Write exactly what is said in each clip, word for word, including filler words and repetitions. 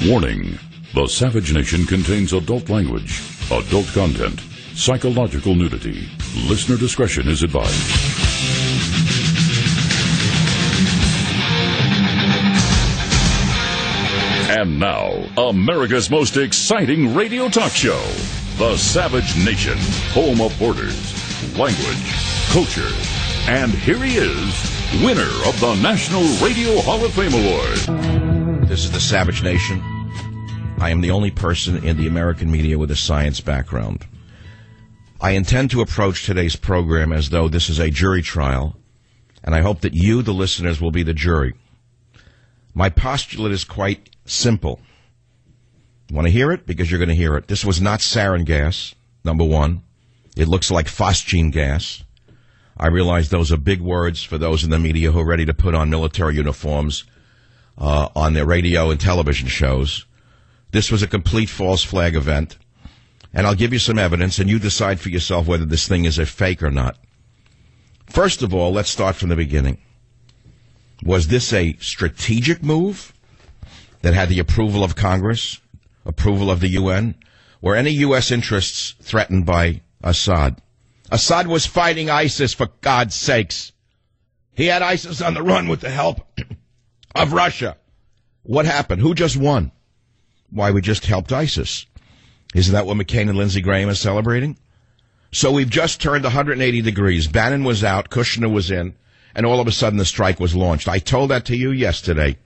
Warning: the Savage Nation contains adult language, adult content, psychological nudity. Listener discretion is advised. And now, America's most exciting radio talk show, The Savage Nation, home of borders, language, culture. And here he is, winner of the National Radio Hall of Fame Award. This is The Savage Nation. I am the only person in the American media with a science background. I intend to approach today's program as though this is a jury trial, and I hope that you, the listeners, will be the jury. My postulate is quite simple. Want to hear it? Because you're going to hear it. This was not sarin gas, number one. It looks like phosgene gas. I realize those are big words for those in the media who are ready to put on military uniforms uh, on their radio and television shows. This was a complete false flag event, and I'll give you some evidence, and you decide for yourself whether this thing is a fake or not. First of all, let's start from the beginning. Was this a strategic move that had the approval of Congress, approval of the U N? Were any U S interests threatened by Assad? Assad was fighting ISIS, for God's sakes. He had ISIS on the run with the help of Russia. What happened? Who just won? Why, we just helped ISIS. Isn't that what McCain and Lindsey Graham are celebrating? So we've just turned one hundred eighty degrees. Bannon was out, Kushner was in, and all of a sudden the strike was launched. I told that to you yesterday.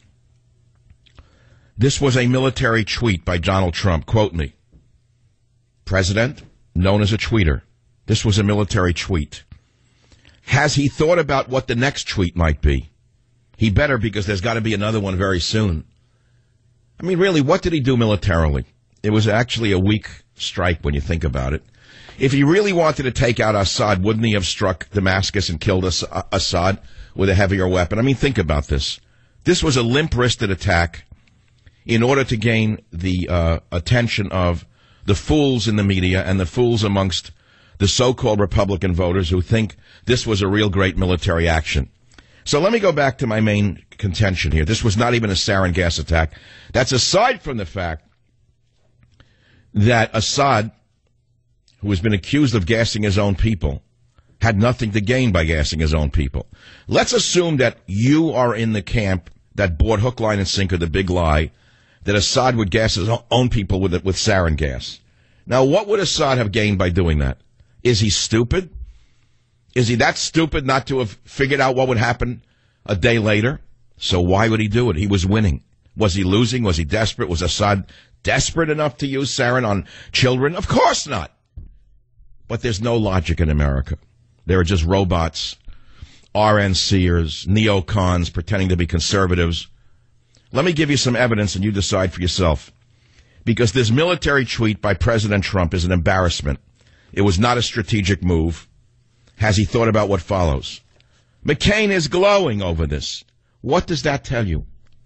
This was a military tweet by Donald Trump. Quote me. President, known as a tweeter. This was a military tweet. Has he thought about what the next tweet might be? He better, because there's got to be another one very soon. I mean, really, what did he do militarily? It was actually a weak strike when you think about it. If he really wanted to take out Assad, wouldn't he have struck Damascus and killed Assad with a heavier weapon? I mean, think about this. This was a limp-wristed attack in order to gain the uh, attention of the fools in the media and the fools amongst the so-called Republican voters who think this was a real great military action. So let me go back to my main contention here. This was not even a sarin gas attack. That's aside from the fact that Assad, who has been accused of gassing his own people, had nothing to gain by gassing his own people. Let's assume that you are in the camp that bought hook, line, and sinker the big lie that Assad would gas his own people with, with sarin gas. Now, what would Assad have gained by doing that? Is he stupid? Is he that stupid not to have figured out what would happen a day later? So why would he do it? He was winning. Was he losing? Was he desperate? Was Assad desperate enough to use sarin on children? Of course not. But there's no logic in America. There are just robots, R N C'ers, neocons pretending to be conservatives. Let me give you some evidence and you decide for yourself. Because this military tweet by President Trump is an embarrassment. It was not a strategic move. Has he thought about what follows? McCain is glowing over this. What does that tell you?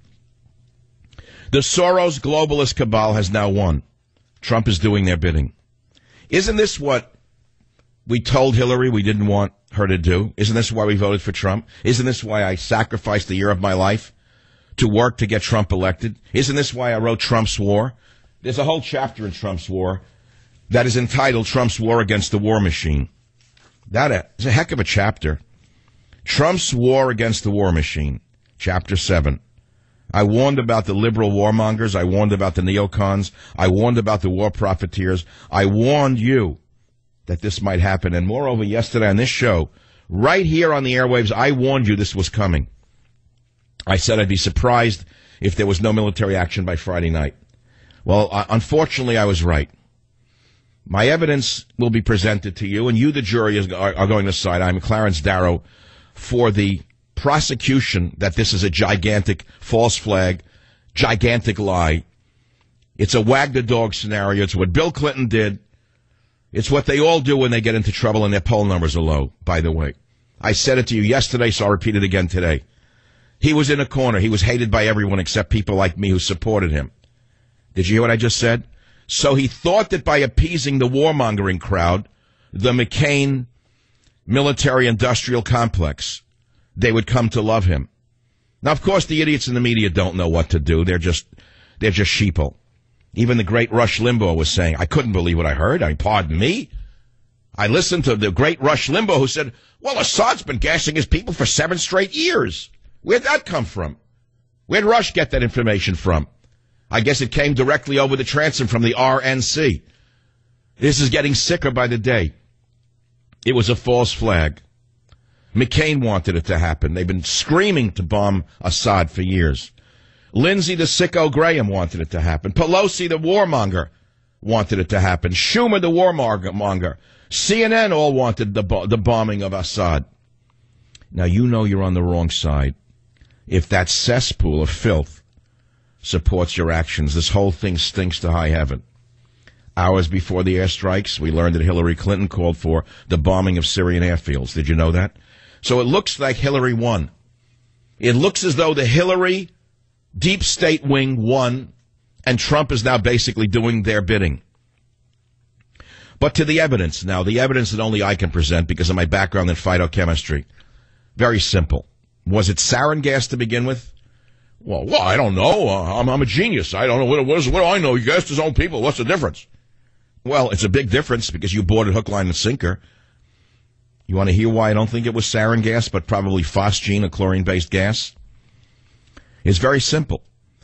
The Soros globalist cabal has now won. Trump is doing their bidding. Isn't this what we told Hillary we didn't want her to do? Isn't this why we voted for Trump? Isn't this why I sacrificed a year of my life to work to get Trump elected? Isn't this why I wrote Trump's War? There's a whole chapter in Trump's War that is entitled Trump's War Against the War Machine. That is a heck of a chapter. Trump's War Against the War Machine, Chapter seven. I warned about the liberal warmongers. I warned about the neocons. I warned about the war profiteers. I warned you that this might happen. And moreover, yesterday on this show, right here on the airwaves, I warned you this was coming. I said I'd be surprised if there was no military action by Friday night. Well, uh, unfortunately, I was right. My evidence will be presented to you, and you, the jury, is, are, are going to decide. I'm Clarence Darrow for the prosecution that this is a gigantic false flag, gigantic lie. It's a wag-the-dog scenario. It's what Bill Clinton did. It's what they all do when they get into trouble and their poll numbers are low, by the way. I said it to you yesterday, so I'll repeat it again today. He was in a corner. He was hated by everyone except people like me who supported him. Did you hear what I just said? So he thought that by appeasing the warmongering crowd, the McCain military-industrial complex, they would come to love him. Now, of course, the idiots in the media don't know what to do. They're just they're just sheeple. Even the great Rush Limbaugh was saying, I couldn't believe what I heard. I mean, pardon me? I listened to the great Rush Limbaugh who said, well, Assad's been gassing his people for seven straight years. Where'd that come from? Where'd Rush get that information from? I guess it came directly over the transom from the R N C. This is getting sicker by the day. It was a false flag. McCain wanted it to happen. They've been screaming to bomb Assad for years. Lindsey the sicko Graham wanted it to happen. Pelosi the warmonger wanted it to happen. Schumer the warmonger. C N N all wanted the, bo- the bombing of Assad. Now you know you're on the wrong side if that cesspool of filth supports your actions. This whole thing stinks to high heaven. Hours before the airstrikes, we learned that Hillary Clinton called for the bombing of Syrian airfields. Did you know that? So it looks like Hillary won. It looks as though the Hillary deep state wing won, and Trump is now basically doing their bidding. But to the evidence now, the evidence that only I can present because of my background in phytochemistry. Very simple. Was it sarin gas to begin with? Well, well I don't know. Uh, I'm, I'm a genius. I don't know. What, what, is, what do I know? He gassed his own people. What's the difference? Well, it's a big difference because you bought it hook, line, and sinker. You want to hear why I don't think it was sarin gas, but probably phosgene, a chlorine-based gas? It's very simple.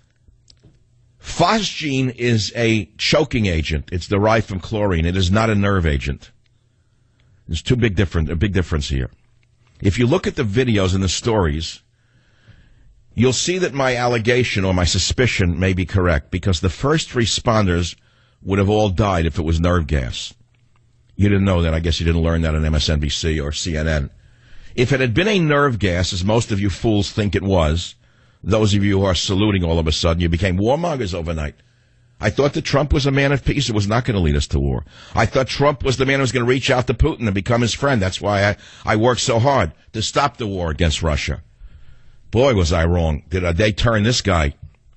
Phosgene is a choking agent. It's derived from chlorine. It is not a nerve agent. There's two big different, a big difference here. If you look at the videos and the stories, you'll see that my allegation or my suspicion may be correct because the first responders would have all died if it was nerve gas. You didn't know that. I guess you didn't learn that on M S N B C or C N N. If it had been a nerve gas, as most of you fools think it was, those of you who are saluting all of a sudden, you became warmongers overnight. I thought that Trump was a man of peace who was not going to lead us to war. I thought Trump was the man who was going to reach out to Putin and become his friend. That's why I, I worked so hard to stop the war against Russia. Boy, was I wrong. Did uh, they turn this guy?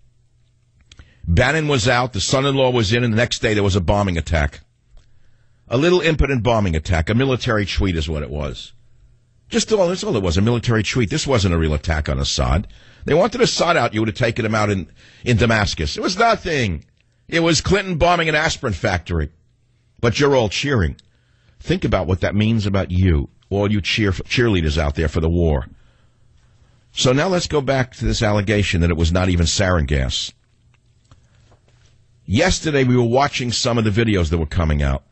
Bannon was out, the son-in-law was in, and the next day there was a bombing attack. A little impotent bombing attack. A military tweet is what it was. Just all, that's all it was, a military tweet. This wasn't a real attack on Assad. They wanted Assad out. You would have taken him out in, in Damascus. It was nothing. It was Clinton bombing an aspirin factory. But you're all cheering. Think about what that means about you, all you cheer, cheerleaders out there for the war. So now let's go back to this allegation that it was not even sarin gas. Yesterday we were watching some of the videos that were coming out.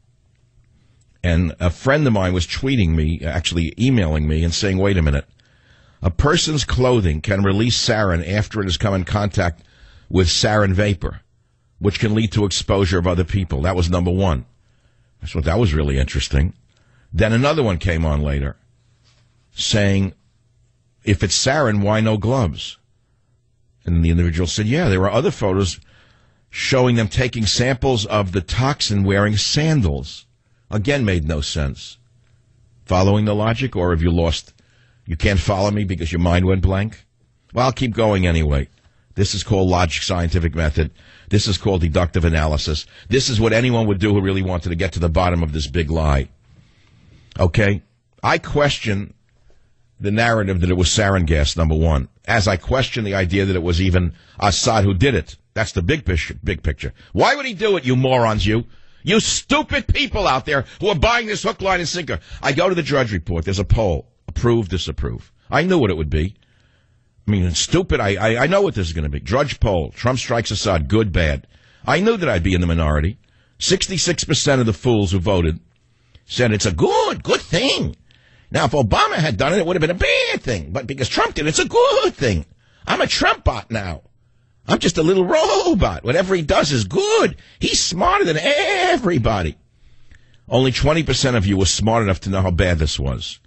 And a friend of mine was tweeting me, actually emailing me, and saying, wait a minute. A person's clothing can release sarin after it has come in contact with sarin vapor, which can lead to exposure of other people. That was number one. I thought that was really interesting. Then another one came on later saying, if it's sarin, why no gloves? And the individual said, yeah, there were other photos showing them taking samples of the toxin wearing sandals. Again, made no sense. Following the logic, or have you lost? You can't follow me because your mind went blank? Well, I'll keep going anyway. This is called logic scientific method. This is called deductive analysis. This is what anyone would do who really wanted to get to the bottom of this big lie. Okay? I question the narrative that it was sarin gas, number one, as I question the idea that it was even Assad who did it. That's the big picture. Big picture. Why would he do it, you morons, you? You stupid people out there who are buying this hook, line, and sinker. I go to the Drudge Report. There's a poll. Approve, disapprove. I knew what it would be. I mean, stupid. I, I, I know what this is going to be. Drudge poll. Trump strikes Assad. Good, bad. I knew that I'd be in the minority. sixty-six percent of the fools who voted said it's a good, good thing. Now, if Obama had done it, it would have been a bad thing. But because Trump did it, it's a good thing. I'm a Trump bot now. I'm just a little robot. Whatever he does is good. He's smarter than everybody. Only twenty percent of you were smart enough to know how bad this was.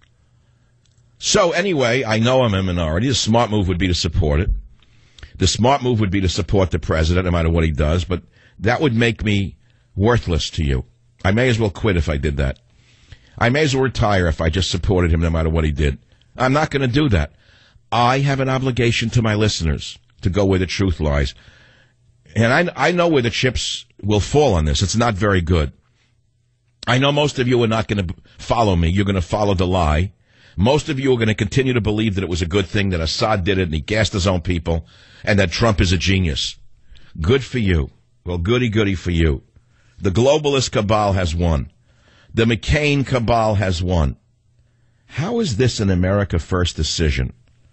So anyway, I know I'm a minority. The smart move would be to support it. The smart move would be to support the president no matter what he does, but that would make me worthless to you. I may as well quit if I did that. I may as well retire if I just supported him no matter what he did. I'm not going to do that. I have an obligation to my listeners to go where the truth lies. And I, I know where the chips will fall on this. It's not very good. I know most of you are not going to follow me. You're going to follow the lie. Most of you are going to continue to believe that it was a good thing, that Assad did it and he gassed his own people, and that Trump is a genius. Good for you. Well, goody goody for you. The globalist cabal has won. The McCain cabal has won. How is this an America First decision?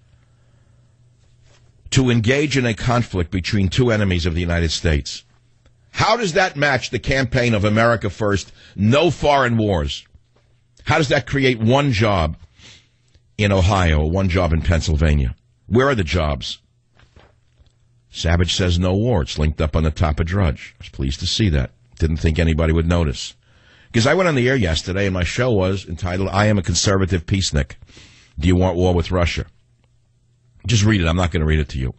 To engage in a conflict between two enemies of the United States. How does that match the campaign of America First, no foreign wars? How does that create one job in Ohio, one job in Pennsylvania? Where are the jobs? Savage says no war. It's linked up on the top of Drudge. I was pleased to see that. Didn't think anybody would notice. Because I went on the air yesterday and my show was entitled, I Am a Conservative Peacenik. Do you want war with Russia? Just read it. I'm not going to read it to you.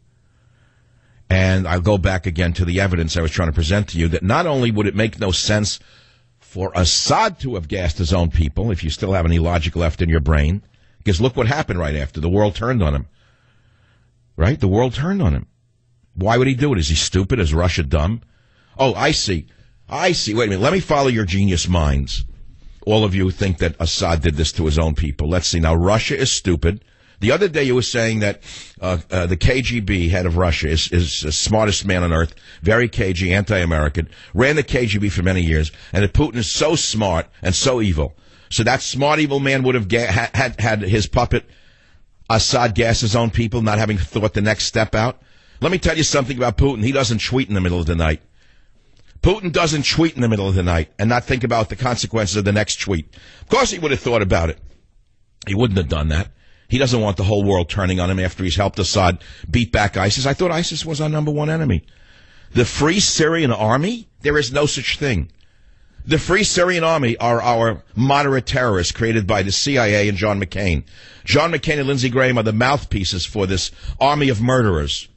And I'll go back again to the evidence I was trying to present to you that not only would it make no sense for Assad to have gassed his own people, if you still have any logic left in your brain, because look what happened right after. The world turned on him. Right? The world turned on him. Why would he do it? Is he stupid? Is Russia dumb? Oh, I see. I see. Wait a minute. Let me follow your genius minds. All of you think that Assad did this to his own people. Let's see. Now, Russia is stupid. The other day you were saying that uh, uh, the K G B head of Russia is, is the smartest man on earth, very cagey, anti-American, ran the K G B for many years, and that Putin is so smart and so evil. So that smart, evil man would have ga- had, had his puppet, Assad, gas his own people, not having thought the next step out. Let me tell you something about Putin. He doesn't tweet in the middle of the night. Putin doesn't tweet in the middle of the night and not think about the consequences of the next tweet. Of course he would have thought about it. He wouldn't have done that. He doesn't want the whole world turning on him after he's helped Assad beat back ISIS. I thought ISIS was our number one enemy. The Free Syrian Army? There is no such thing. The Free Syrian Army are our moderate terrorists created by the C I A and John McCain. John McCain and Lindsey Graham are the mouthpieces for this army of murderers.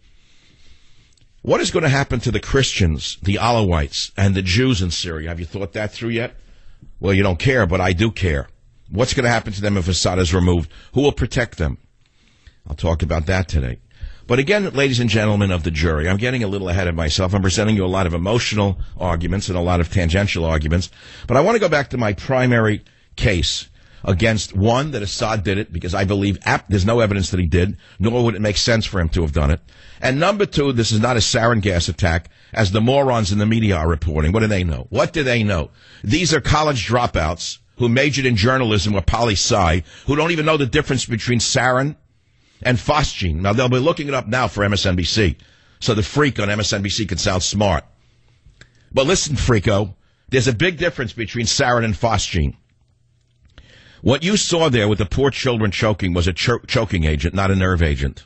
What is going to happen to the Christians, the Alawites, and the Jews in Syria? Have you thought that through yet? Well, you don't care, but I do care. What's going to happen to them if Assad is removed? Who will protect them? I'll talk about that today. But again, ladies and gentlemen of the jury, I'm getting a little ahead of myself. I'm presenting you a lot of emotional arguments and a lot of tangential arguments. But I want to go back to my primary case against, one, that Assad did it, because I believe ap- there's no evidence that he did, nor would it make sense for him to have done it. And number two, this is not a sarin gas attack, as the morons in the media are reporting. What do they know? What do they know? These are college dropouts who majored in journalism or poli-sci, who don't even know the difference between sarin and phosgene. Now, they'll be looking it up now for M S N B C, so the freak on M S N B C can sound smart. But listen, freako, there's a big difference between sarin and phosgene. What you saw there with the poor children choking was a ch- choking agent, not a nerve agent.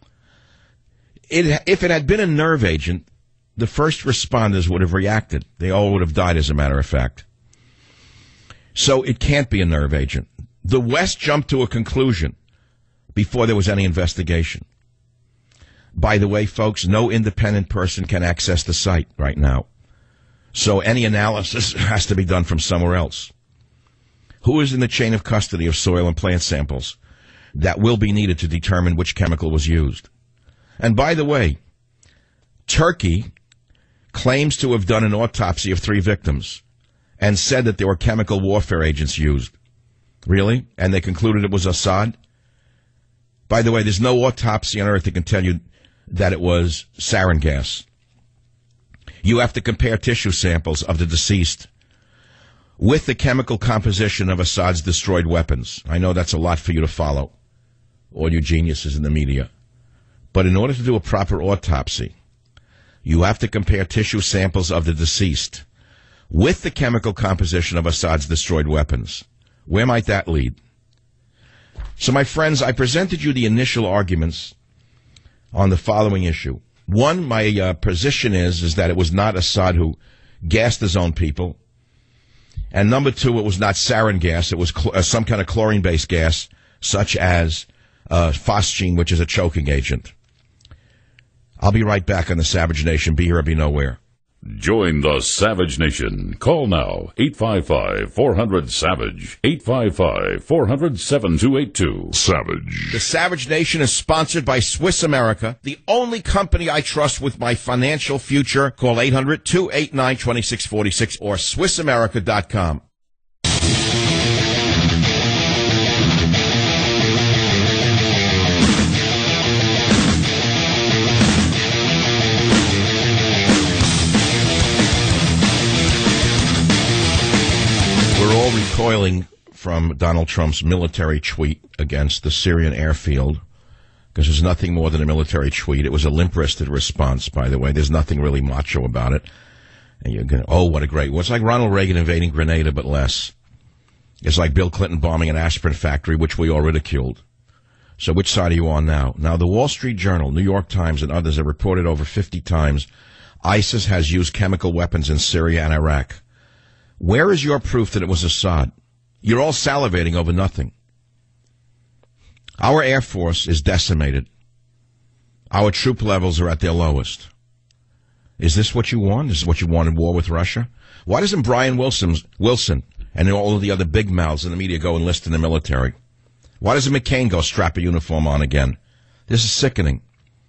It, if it had been a nerve agent, the first responders would have reacted. They all would have died, as a matter of fact. So it can't be a nerve agent. The West jumped to a conclusion before there was any investigation. By the way, folks, no independent person can access the site right now. So any analysis has to be done from somewhere else. Who is in the chain of custody of soil and plant samples that will be needed to determine which chemical was used? And by the way, Turkey claims to have done an autopsy of three victims and said that there were chemical warfare agents used. Really? And they concluded it was Assad? By the way, there's no autopsy on earth that can tell you that it was sarin gas. You have to compare tissue samples of the deceased with the chemical composition of Assad's destroyed weapons. I know that's a lot for you to follow, all you geniuses in the media. But in order to do a proper autopsy, you have to compare tissue samples of the deceased with the chemical composition of Assad's destroyed weapons. Where might that lead? So, my friends, I presented you the initial arguments on the following issue. One, my uh, position is, is that it was not Assad who gassed his own people. And number two, it was not sarin gas. It was cl- uh, some kind of chlorine-based gas, such as uh, phosgene, which is a choking agent. I'll be right back on the Savage Nation. Be here or be nowhere. Join the Savage Nation. Call now, eight five five, four hundred, SAVAGE, eight five five, four hundred, seven two eight two. Savage. The Savage Nation is sponsored by Swiss America, the only company I trust with my financial future. Call eight hundred, two eight nine, two six four six or swiss america dot com. recoiling from Donald Trump's military tweet against the Syrian airfield, because there's nothing more than a military tweet. It was a limp-wristed response, by the way. There's nothing really macho about it. And you're going, oh, what a great... Well, it's like Ronald Reagan invading Grenada, but less. It's like Bill Clinton bombing an aspirin factory, which we all ridiculed. So which side are you on now? Now, the Wall Street Journal, New York Times, and others have reported over fifty times ISIS has used chemical weapons in Syria and Iraq. Where is your proof that it was Assad? You're all salivating over nothing. Our Air Force is decimated. Our troop levels are at their lowest. Is this what you want? Is this what you want in war with Russia? Why doesn't Brian Wilson, Wilson and all of the other big mouths in the media go enlist in the military? Why doesn't McCain go strap a uniform on again? This is sickening.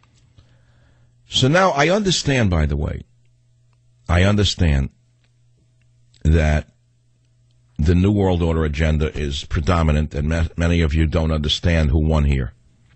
So now I understand, by the way, I understand that the New World Order agenda is predominant, and ma- many of you don't understand who won here.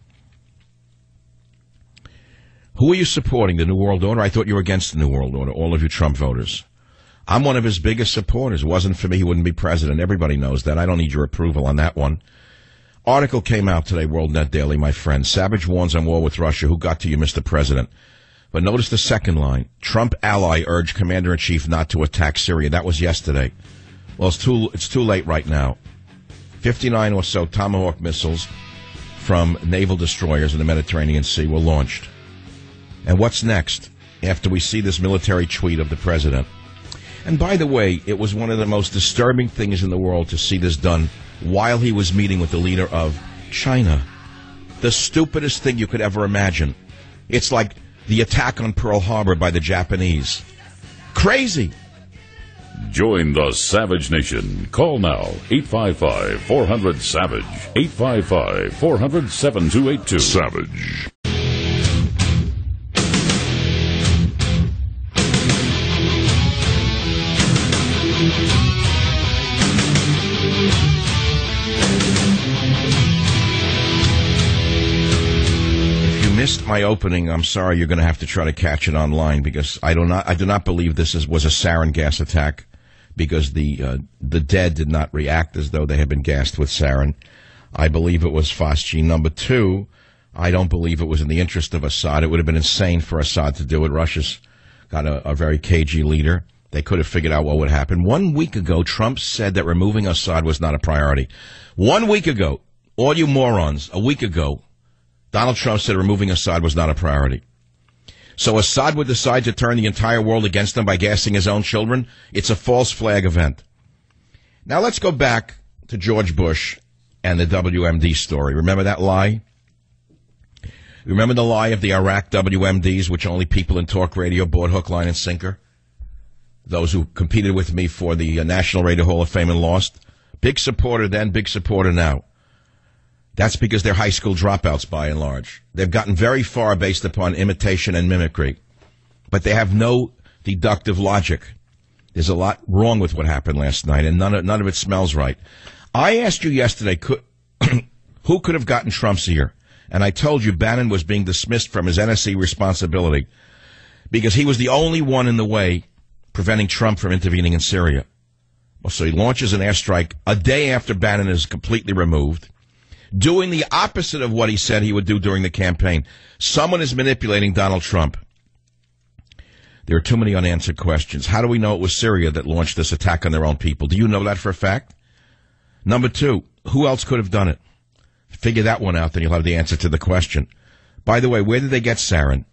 Who are you supporting, the New World Order? I thought you were against the New World Order, all of you Trump voters. I'm one of his biggest supporters. It wasn't for me, he wouldn't be president. Everybody knows that. I don't need your approval on that one. Article came out today, WorldNet Daily, my friend. Savage warns on war with Russia. Who got to you, Mister President? But notice the second line. Trump ally urged Commander-in-Chief not to attack Syria. That was yesterday. Well, it's too, it's too late right now. fifty-nine or so Tomahawk missiles from naval destroyers in the Mediterranean Sea were launched. And what's next after we see this military tweet of the president? And by the way, it was one of the most disturbing things in the world to see this done while he was meeting with the leader of China. The stupidest thing you could ever imagine. It's like the attack on Pearl Harbor by the Japanese. Crazy. Join the Savage Nation. Call now, eight five five, four hundred, SAVAGE, eight five five, four hundred, seven two eight two. Savage. Missed my opening. I'm sorry. You're going to have to try to catch it online, because I do not. I do not believe this is, was a sarin gas attack, because the uh, the dead did not react as though they had been gassed with sarin. I believe it was phosgene. Number two, I don't believe it was in the interest of Assad. It would have been insane for Assad to do it. Russia's got a, a very cagey leader. They could have figured out what would happen. One week ago, Trump said that removing Assad was not a priority. One week ago, all you morons, a week ago, Donald Trump said removing Assad was not a priority. So Assad would decide to turn the entire world against him by gassing his own children? It's a false flag event. Now let's go back to George Bush and the W M D story. Remember that lie? Remember the lie of the Iraq W M Ds, which only people in talk radio bought hook, line, and sinker? Those who competed with me for the uh, National Radio Hall of Fame and lost? Big supporter then, big supporter now. That's because they're high school dropouts, by and large. They've gotten very far based upon imitation and mimicry. But they have no deductive logic. There's a lot wrong with what happened last night, and none of, none of it smells right. I asked you yesterday, could, who could have gotten Trump's ear? And I told you Bannon was being dismissed from his N S C responsibility because he was the only one in the way preventing Trump from intervening in Syria. Well, so he launches an airstrike a day after Bannon is completely removed, doing the opposite of what he said he would do during the campaign. Someone is manipulating Donald Trump. There are too many unanswered questions. How do we know it was Syria that launched this attack on their own people? Do you know that for a fact? Number two, who else could have done it? Figure that one out, then you'll have the answer to the question. By the way, where did they get sarin?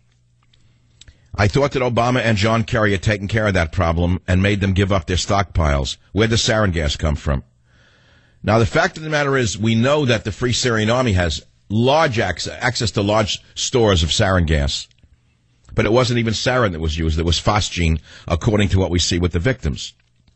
I thought that Obama and John Kerry had taken care of that problem and made them give up their stockpiles. Where does sarin gas come from? Now, the fact of the matter is, we know that the Free Syrian Army has large access, access to large stores of sarin gas. But it wasn't even sarin that was used. It was phosgene, according to what we see with the victims.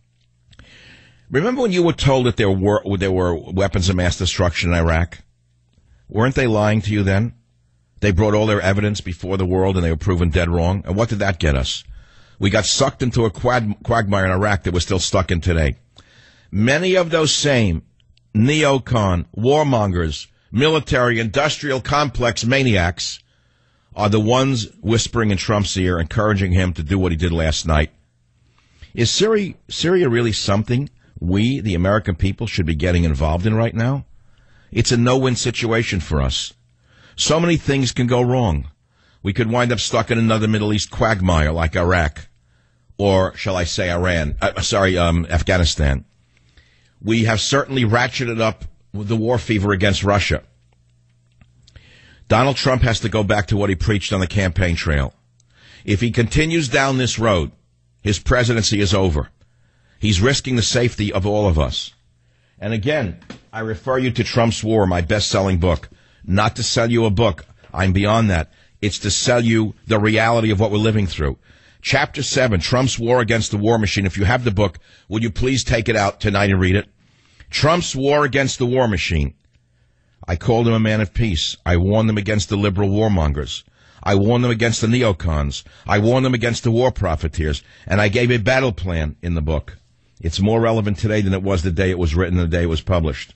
Remember when you were told that there were, there were weapons of mass destruction in Iraq? Weren't they lying to you then? They brought all their evidence before the world and they were proven dead wrong. And what did that get us? We got sucked into a quag- quagmire in Iraq that we're still stuck in today. Many of those same neocon, warmongers, military, industrial complex maniacs are the ones whispering in Trump's ear, encouraging him to do what he did last night. Is Syria, Syria really something we, the American people, should be getting involved in right now? It's a no-win situation for us. So many things can go wrong. We could wind up stuck in another Middle East quagmire like Iraq, or shall I say Iran, uh, sorry, um, Afghanistan. We have certainly ratcheted up the war fever against Russia. Donald Trump has to go back to what he preached on the campaign trail. If he continues down this road, his presidency is over. He's risking the safety of all of us. And again, I refer you to Trump's War, my best-selling book. Not to sell you a book. I'm beyond that. It's to sell you the reality of what we're living through. Chapter seven, Trump's War Against the War Machine. If you have the book, would you please take it out tonight and read it? Trump's War Against the War Machine. I called him a man of peace. I warned them against the liberal warmongers. I warned them against the neocons. I warned them against the war profiteers. And I gave a battle plan in the book. It's more relevant today than it was the day it was written and the day it was published.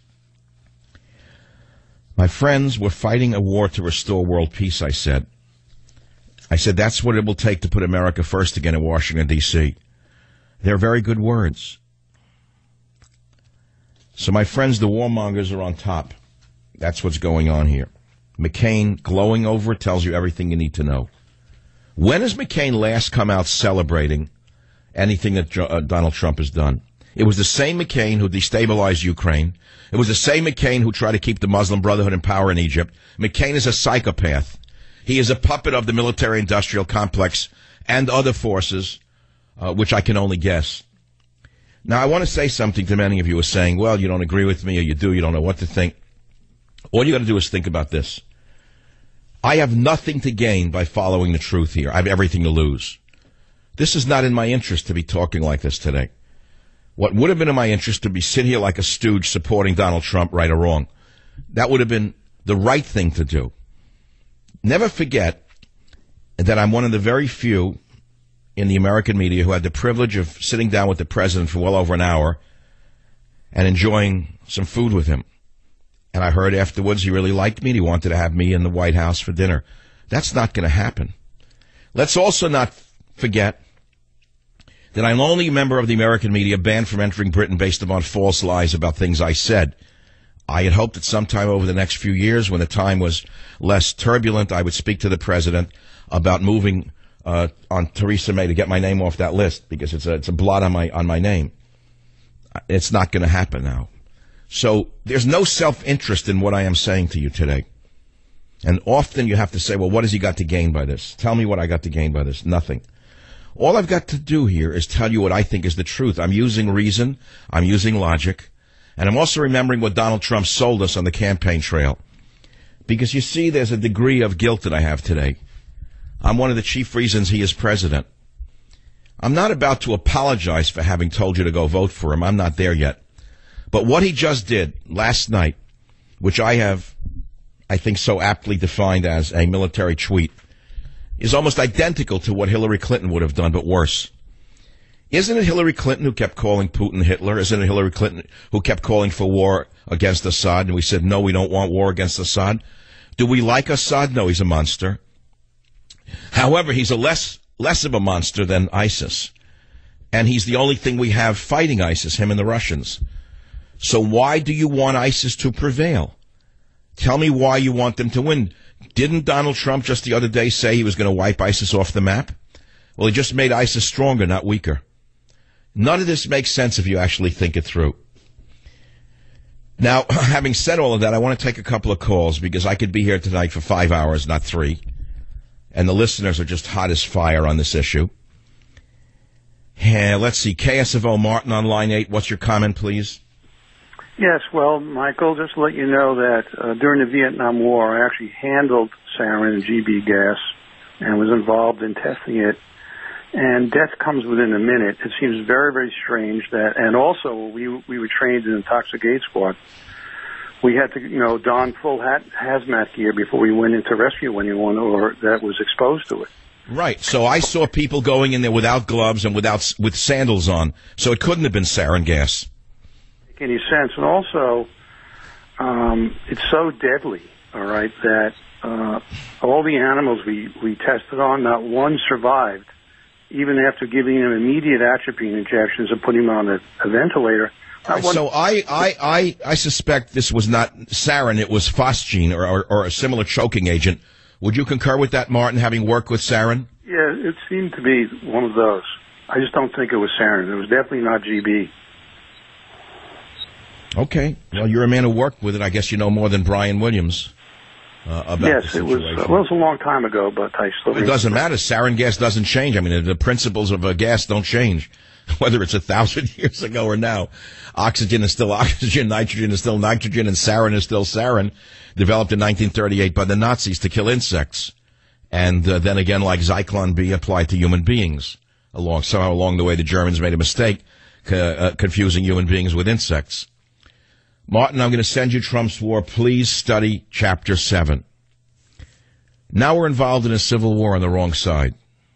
My friends, we're fighting a war to restore world peace, I said. I said that's what it will take to put America first again in Washington, D C They're very good words. So, my friends, the warmongers are on top. That's what's going on here. McCain, glowing over it, tells you everything you need to know. When has McCain last come out celebrating anything that uh, Donald Trump has done? It was the same McCain who destabilized Ukraine. It was the same McCain who tried to keep the Muslim Brotherhood in power in Egypt. McCain is a psychopath. He is a puppet of the military-industrial complex and other forces, uh, which I can only guess. Now, I want to say something to many of you who are saying, well, you don't agree with me, or you do, you don't know what to think. All you got to do is think about this. I have nothing to gain by following the truth here. I have everything to lose. This is not in my interest to be talking like this today. What would have been in my interest to be sitting here like a stooge supporting Donald Trump, right or wrong. That would have been the right thing to do. Never forget that I'm one of the very few in the American media who had the privilege of sitting down with the president for well over an hour and enjoying some food with him. And I heard afterwards he really liked me and he wanted to have me in the White House for dinner. That's not going to happen. Let's also not forget that I'm the only member of the American media banned from entering Britain based upon false lies about things I said. I had hoped that sometime over the next few years, when the time was less turbulent, I would speak to the president about moving uh, on Theresa May to get my name off that list, because it's a, it's a blot on my on my name. It's not going to happen now. So there's no self-interest in what I am saying to you today. And often you have to say, well, what has he got to gain by this? Tell me what I got to gain by this. Nothing. All I've got to do here is tell you what I think is the truth. I'm using reason. I'm using logic. And I'm also remembering what Donald Trump sold us on the campaign trail. Because you see, there's a degree of guilt that I have today. I'm one of the chief reasons he is president. I'm not about to apologize for having told you to go vote for him. I'm not there yet. But what he just did last night, which I have, I think, so aptly defined as a military tweet, is almost identical to what Hillary Clinton would have done, but worse. Isn't it Hillary Clinton who kept calling Putin Hitler? Isn't it Hillary Clinton who kept calling for war against Assad? And we said, no, we don't want war against Assad. Do we like Assad? No, he's a monster. However, he's a less less of a monster than ISIS. And he's the only thing we have fighting ISIS, him and the Russians. So why do you want ISIS to prevail? Tell me why you want them to win. Didn't Donald Trump just the other day say he was going to wipe ISIS off the map? Well, he just made ISIS stronger, not weaker. None of this makes sense if you actually think it through. Now, having said all of that, I want to take a couple of calls because I could be here tonight for five hours, not three. And the listeners are just hot as fire on this issue. Yeah, let's see. K S F O Martin on line eight. What's your comment, please? Yes, well, Michael, just to let you know that uh, during the Vietnam War, I actually handled sarin and G B gas and was involved in testing it. And death comes within a minute. It seems very, very strange that, and also we we were trained in the Toxic Aid Squad. We had to, you know, don full hat, hazmat gear before we went in to rescue anyone or that was exposed to it. Right. So I saw people going in there without gloves and without with sandals on. So it couldn't have been sarin gas. Make any sense? And also, um, it's so deadly. All right, that uh, all the animals we we tested on, not one survived even after giving him immediate atropine injections and putting him on a, a ventilator. Right, so I, I, I, I suspect this was not sarin, it was phosgene or, or, or a similar choking agent. Would you concur with that, Martin, having worked with sarin? Yeah, it seemed to be one of those. I just don't think it was sarin. It was definitely not G B. Okay. Well, you're a man who worked with it. I guess you know more than Brian Williams uh, about yes, the it was. Uh, well, it was a long time ago, but I still. Well, it doesn't matter. Sarin gas doesn't change. I mean, the principles of a gas don't change, whether it's a thousand years ago or now. Oxygen is still oxygen, nitrogen is still nitrogen, and sarin is still sarin. Developed in nineteen thirty-eight by the Nazis to kill insects, and uh, then again, like Zyklon B, applied to human beings. Along somehow along the way, the Germans made a mistake, uh, uh, confusing human beings with insects. Martin, I'm going to send you Trump's War. Please study Chapter seven. Now we're involved in a civil war on the wrong side.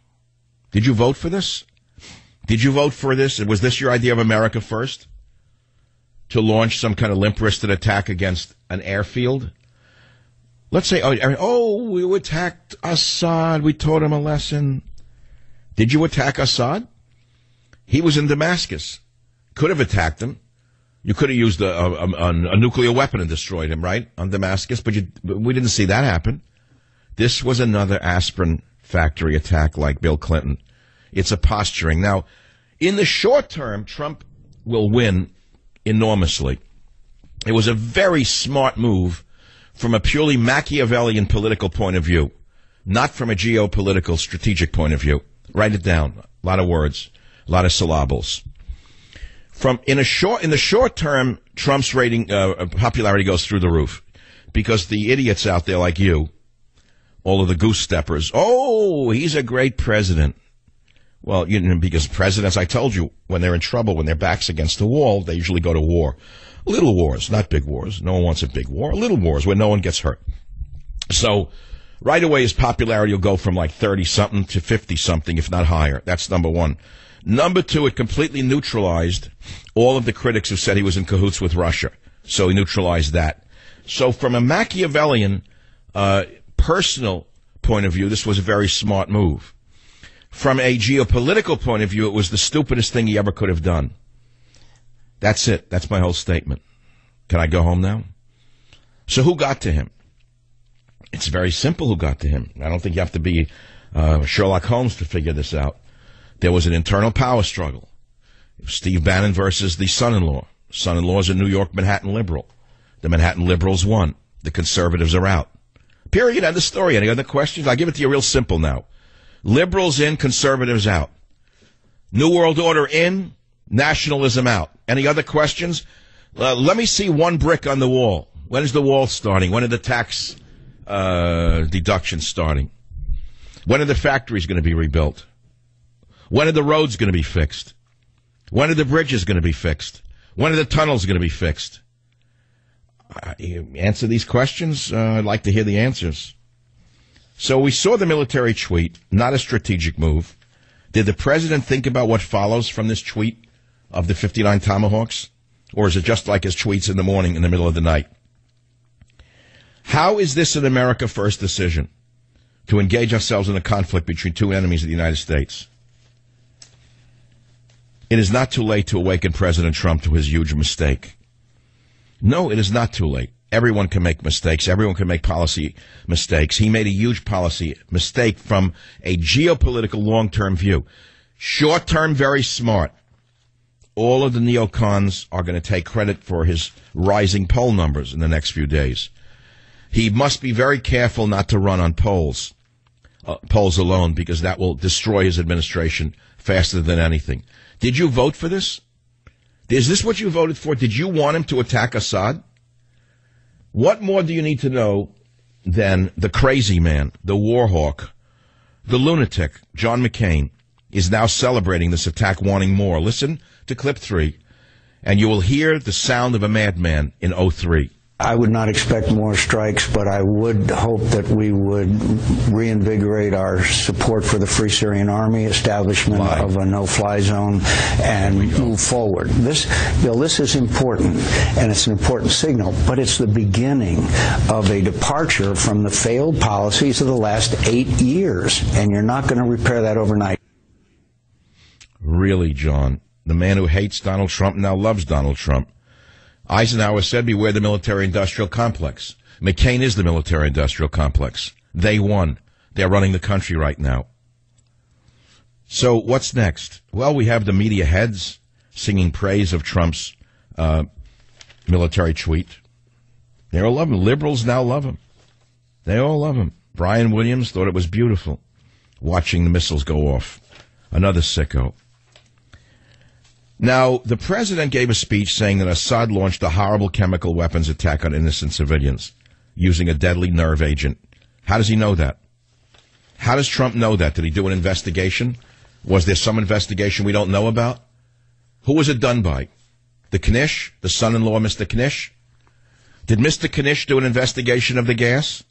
Did you vote for this? Did you vote for this? Was this your idea of America first? To launch some kind of limp-wristed attack against an airfield? Let's say, oh, oh, we attacked Assad. We taught him a lesson. Did you attack Assad? He was in Damascus. Could have attacked him. You could have used a, a, a, a nuclear weapon and destroyed him, right, on Damascus, but you, we didn't see that happen. This was another aspirin factory attack like Bill Clinton. It's a posturing. Now, in the short term, Trump will win enormously. It was a very smart move from a purely Machiavellian political point of view, not from a geopolitical strategic point of view. Write it down. A lot of words, a lot of syllables. From in a short, in the short term, Trump's rating uh, popularity goes through the roof because the idiots out there like you, all of the goose steppers, oh, he's a great president. Well, you know, because presidents, I told you, when they're in trouble, when their back's against the wall, they usually go to war. Little wars, not big wars. No one wants a big war. Little wars where no one gets hurt. So right away, his popularity will go from like thirty-something to fifty-something, if not higher. That's number one. Number two, it completely neutralized all of the critics who said he was in cahoots with Russia. So he neutralized that. So from a Machiavellian, uh, personal point of view, this was a very smart move. From a geopolitical point of view, it was the stupidest thing he ever could have done. That's it. That's my whole statement. Can I go home now? So who got to him? It's very simple who got to him. I don't think you have to be uh, Sherlock Holmes to figure this out. There was an internal power struggle. Steve Bannon versus the son-in-law. Son-in-law is a New York Manhattan liberal. The Manhattan liberals won. The conservatives are out. Period. End of story. Any other questions? I'll give it to you real simple now. Liberals in, conservatives out. New World Order in, nationalism out. Any other questions? Uh, let me see one brick on the wall. When is the wall starting? When are the tax uh, deductions starting? When are the factories going to be rebuilt? When are the roads going to be fixed? When are the bridges going to be fixed? When are the tunnels going to be fixed? Uh, you answer these questions. Uh, I'd like to hear the answers. So we saw the military tweet, not a strategic move. Did the president think about what follows from this tweet of the fifty-nine Tomahawks? Or is it just like his tweets in the morning in the middle of the night? How is this an America First decision to engage ourselves in a conflict between two enemies of the United States? It is not too late to awaken President Trump to his huge mistake. No, it is not too late. Everyone can make mistakes. Everyone can make policy mistakes. He made a huge policy mistake from a geopolitical long-term view. Short-term, very smart. All of the neocons are going to take credit for his rising poll numbers in the next few days. He must be very careful not to run on polls, uh, polls alone, because that will destroy his administration faster than anything. Did you vote for this? Is this what you voted for? Did you want him to attack Assad? What more do you need to know than the crazy man, the war hawk, the lunatic, John McCain, is now celebrating this attack, wanting more? Listen to clip three, and you will hear the sound of a madman in oh three. I would not expect more strikes, but I would hope that we would reinvigorate our support for the Free Syrian Army, establishment Fly. of a no-fly zone, and move forward. This, Bill, this is important, and it's an important signal, but it's the beginning of a departure from the failed policies of the last eight years, and you're not going to repair that overnight. Really, John. The man who hates Donald Trump now loves Donald Trump. Eisenhower said, beware the military-industrial complex. McCain is the military-industrial complex. They won. They're running the country right now. So what's next? Well, we have the media heads singing praise of Trump's uh, military tweet. They all love him. Liberals now love him. They all love him. Brian Williams thought it was beautiful watching the missiles go off. Another sicko. Now, the president gave a speech saying that Assad launched a horrible chemical weapons attack on innocent civilians using a deadly nerve agent. How does he know that? How does Trump know that? Did he do an investigation? Was there some investigation we don't know about? Who was it done by? The Knish? The son-in-law, Mister Knish? Did Mister Knish do an investigation of the gas?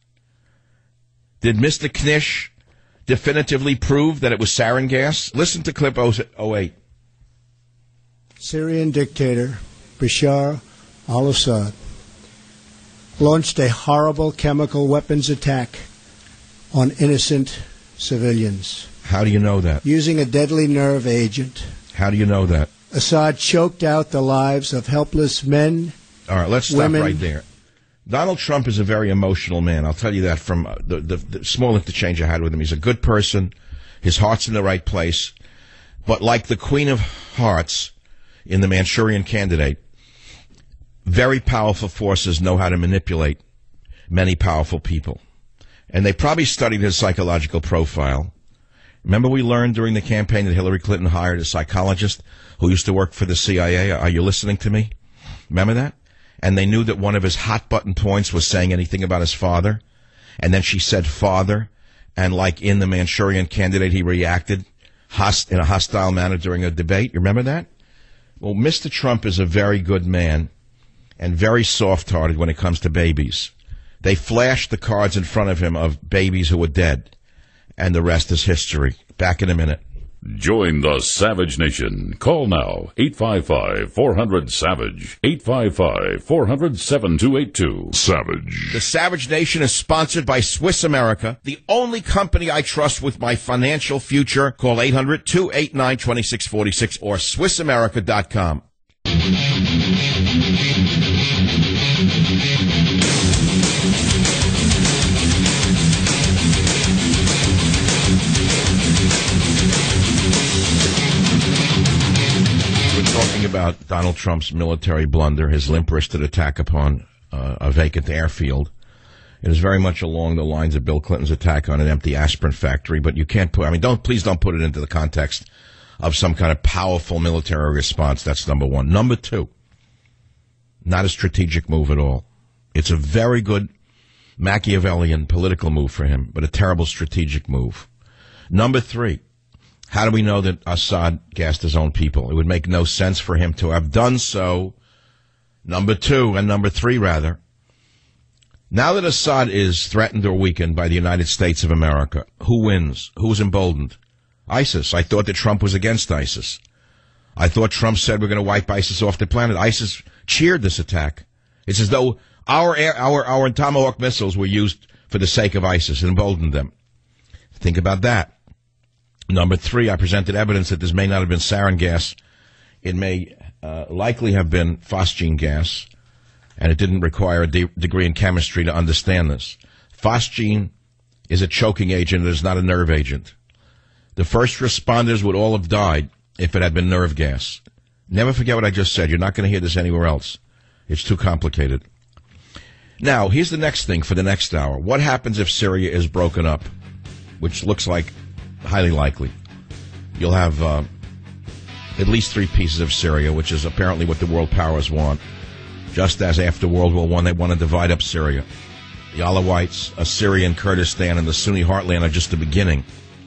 Did Mister Knish definitively prove that it was sarin gas? Listen to clip oh eight. Syrian dictator Bashar al-Assad launched a horrible chemical weapons attack on innocent civilians. How do you know that? Using a deadly nerve agent. How do you know that? Assad choked out the lives of helpless men. All right, let's stop women. right there. Donald Trump is a very emotional man. I'll tell you that from uh, the, the, the small interchange I had with him. He's a good person. His heart's in the right place. But like the Queen of Hearts in The Manchurian Candidate, very powerful forces know how to manipulate many powerful people. And they probably studied his psychological profile. Remember we learned during the campaign that Hillary Clinton hired a psychologist who used to work for the C I A. Are you listening to me? Remember that? And they knew that one of his hot-button points was saying anything about his father. And then she said father. And like in The Manchurian Candidate, he reacted host- in a hostile manner during a debate. You remember that? Well, Mister Trump is a very good man and very soft-hearted when it comes to babies. They flashed the cards in front of him of babies who were dead. And the rest is history. Back in a minute. Join the Savage Nation. Call now, eight five five, four hundred, SAVAGE, eight five five, four hundred, seven two eight two. Savage. The Savage Nation is sponsored by Swiss America, the only company I trust with my financial future. Call eight hundred, two eight nine, two six four six or Swiss America dot com. Talking about Donald Trump's military blunder, his limp-wristed attack upon uh, a vacant airfield. It is very much along the lines of Bill Clinton's attack on an empty aspirin factory, but you can't put, I mean, don't, please don't put it into the context of some kind of powerful military response. That's number one. Number two, not a strategic move at all. It's a very good Machiavellian political move for him, but a terrible strategic move. Number three, how do we know that Assad gassed his own people? It would make no sense for him to have done so. Number two, and number three, rather. Now that Assad is threatened or weakened by the United States of America, who wins? Who's emboldened? ISIS. I thought that Trump was against ISIS. I thought Trump said we're going to wipe ISIS off the planet. ISIS cheered this attack. It's as though our air, our our Tomahawk missiles were used for the sake of ISIS and emboldened them. Think about that. Number three, I presented evidence that this may not have been sarin gas. It may uh, likely have been phosgene gas, and it didn't require a de- degree in chemistry to understand this. Phosgene is a choking agent. It is not a nerve agent. The first responders would all have died if it had been nerve gas. Never forget what I just said. You're not going to hear this anywhere else. It's too complicated. Now, here's the next thing for the next hour. What happens if Syria is broken up, which looks like highly likely? You'll have uh, at least three pieces of Syria, which is apparently what the world powers want. Just as after World War One, they want to divide up Syria. The Alawites, Assyrian Kurdistan, and the Sunni heartland are just the beginning.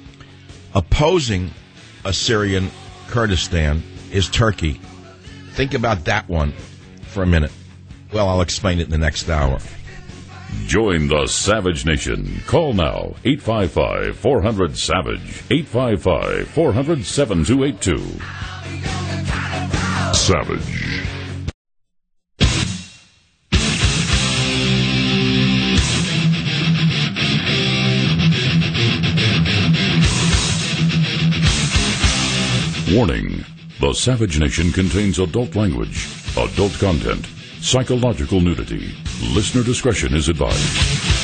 Opposing Assyrian Kurdistan is Turkey. Think about that one for a minute. Well, I'll explain it in the next hour. Join the Savage Nation. Call now, eight five five, four hundred, SAVAGE, eight five five, four hundred, seven two eight two. Savage. Warning: the Savage Nation contains adult language, adult content, psychological nudity. Listener discretion is advised.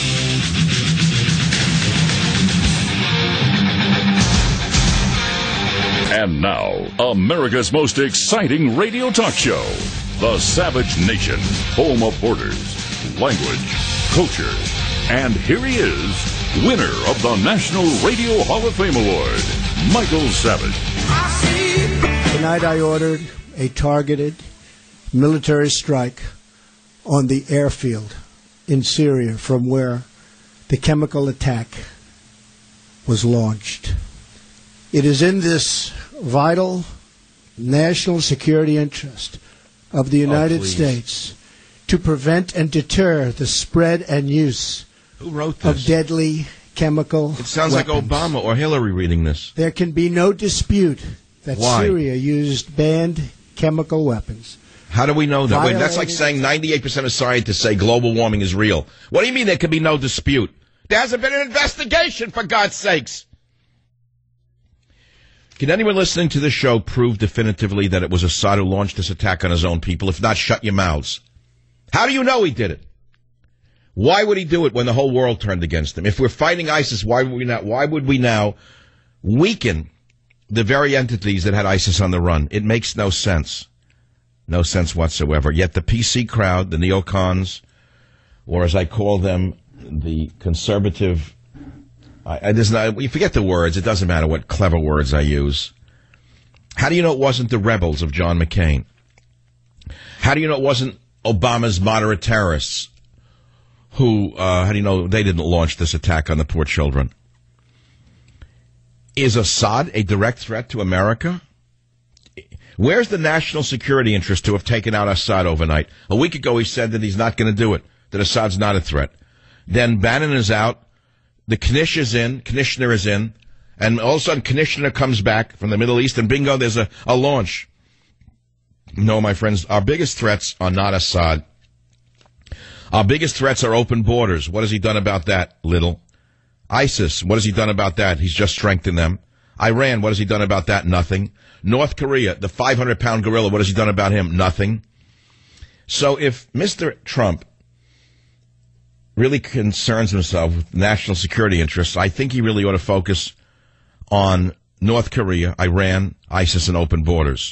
And now, America's most exciting radio talk show, The Savage Nation, home of borders, language, culture. And here he is, winner of the National Radio Hall of Fame Award, Michael Savage. Tonight I ordered a targeted military strike on the airfield in Syria from where the chemical attack was launched. It is in this vital national security interest of the United oh, States to prevent and deter the spread and use Who wrote this? of deadly chemical It sounds weapons. like Obama or Hillary reading this. There can be no dispute that Why? Syria used banned chemical weapons. How do we know that? Wait, that's like Violated- saying ninety-eight percent of scientists say global warming is real. What do you mean there can be no dispute? There hasn't been an investigation, for God's sakes. Can anyone listening to this show prove definitively that it was Assad who launched this attack on his own people? If not, shut your mouths. How do you know he did it? Why would he do it when the whole world turned against him? If we're fighting ISIS, why would we not? Why would we now weaken the very entities that had ISIS on the run? It makes no sense. No sense whatsoever. Yet the P C crowd, the neocons, or as I call them, the conservative, I, I, there's not, you forget the words. It doesn't matter what clever words I use. How do you know it wasn't the rebels of John McCain? How do you know it wasn't Obama's moderate terrorists who, uh, how do you know they didn't launch this attack on the poor children? Is Assad a direct threat to America? Where's the national security interest to have taken out Assad overnight? A week ago he said that he's not going to do it, that Assad's not a threat. Then Bannon is out, the Knish is in, Knishner is in, and all of a sudden Knishner comes back from the Middle East, and bingo, there's a, a launch. No, my friends, our biggest threats are not Assad. Our biggest threats are open borders. What has he done about that? Little. ISIS, what has he done about that? He's just strengthened them. Iran, what has he done about that? Nothing. North Korea, the five hundred pound gorilla, what has he done about him? Nothing. So if Mister Trump really concerns himself with national security interests, I think he really ought to focus on North Korea, Iran, ISIS, and open borders.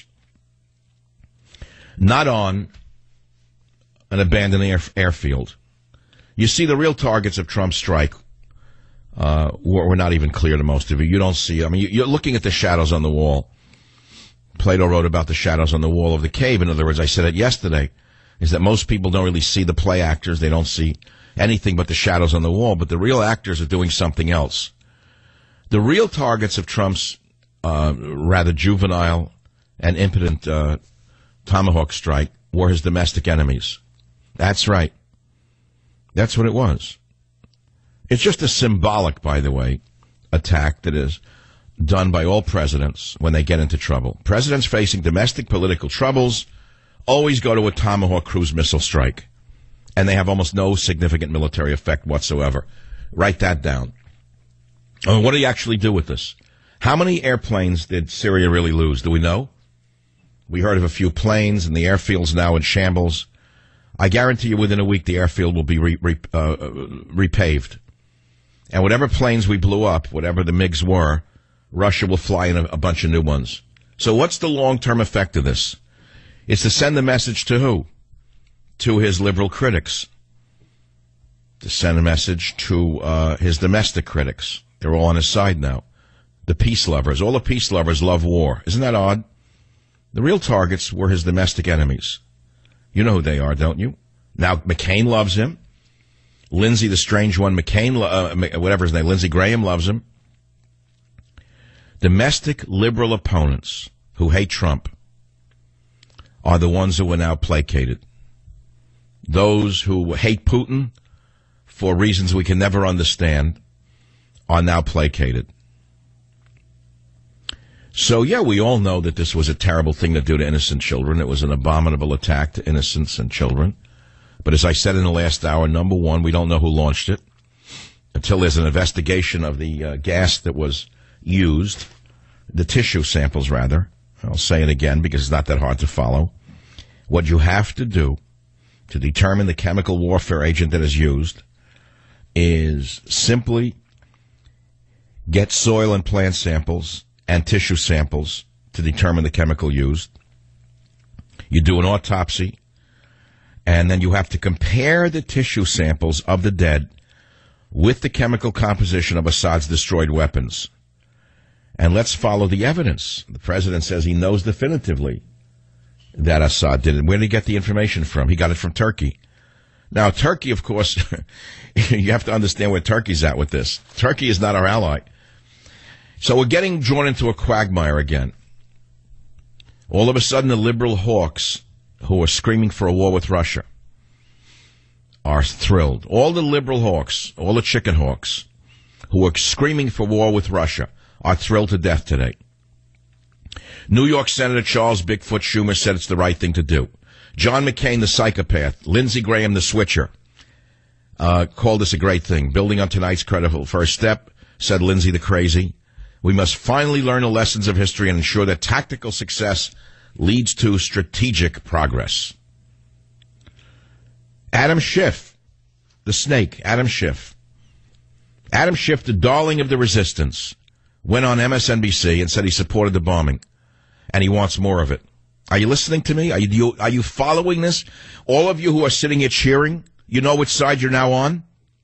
Not on an abandoned air, airfield. You see, the real targets of Trump's strike uh, were, were not even clear to most of you. You don't see, I mean, you, you're looking at the shadows on the wall. Plato wrote about the shadows on the wall of the cave. In other words, I said it yesterday, is that most people don't really see the play actors. They don't see anything but the shadows on the wall, but the real actors are doing something else. The real targets of Trump's uh, rather juvenile and impotent uh, Tomahawk strike were his domestic enemies. That's right. That's what it was. It's just a symbolic, by the way, attack that is done by all presidents when they get into trouble. Presidents facing domestic political troubles always go to a Tomahawk cruise missile strike, and they have almost no significant military effect whatsoever. Write that down. Oh, what do you actually do with this? How many airplanes did Syria really lose? Do we know? We heard of a few planes, and the airfield's now in shambles. I guarantee you within a week the airfield will be re, re, uh, repaved. And whatever planes we blew up, whatever the MiGs were, Russia will fly in a, a bunch of new ones. So what's the long-term effect of this? It's to send a message to who? To his liberal critics. To send a message to uh, his domestic critics. They're all on his side now. The peace lovers. All the peace lovers love war. Isn't that odd? The real targets were his domestic enemies. You know who they are, don't you? Now, McCain loves him. Lindsey, the strange one, McCain, uh, whatever his name, Lindsey Graham loves him. Domestic liberal opponents who hate Trump are the ones who are now placated. Those who hate Putin for reasons we can never understand are now placated. So, yeah, we all know that this was a terrible thing to do to innocent children. It was an abominable attack to innocents and children. But as I said in the last hour, number one, we don't know who launched it until there's an investigation of the uh, gas that was used, the tissue samples, rather, I'll say it again because it's not that hard to follow. What you have to do to determine the chemical warfare agent that is used is simply get soil and plant samples and tissue samples to determine the chemical used. You do an autopsy, and then you have to compare the tissue samples of the dead with the chemical composition of Assad's destroyed weapons. And let's follow the evidence. The president says he knows definitively that Assad did it. Where did he get the information from? He got it from Turkey. Now, Turkey, of course, you have to understand where Turkey's at with this. Turkey is not our ally. So we're getting drawn into a quagmire again. All of a sudden, the liberal hawks who are screaming for a war with Russia are thrilled. All the liberal hawks, all the chicken hawks who are screaming for war with Russia are thrilled to death today. New York Senator Charles Bigfoot Schumer said it's the right thing to do. John McCain, the psychopath, Lindsey Graham, the switcher, uh, called this a great thing. Building on tonight's credible first step, said Lindsey the crazy, we must finally learn the lessons of history and ensure that tactical success leads to strategic progress. Adam Schiff, the snake, Adam Schiff. Adam Schiff, the darling of the resistance, went on M S N B C and said he supported the bombing, and he wants more of it. Are you listening to me? Are you, are you following this? All of you who are sitting here cheering, you know which side you're now on?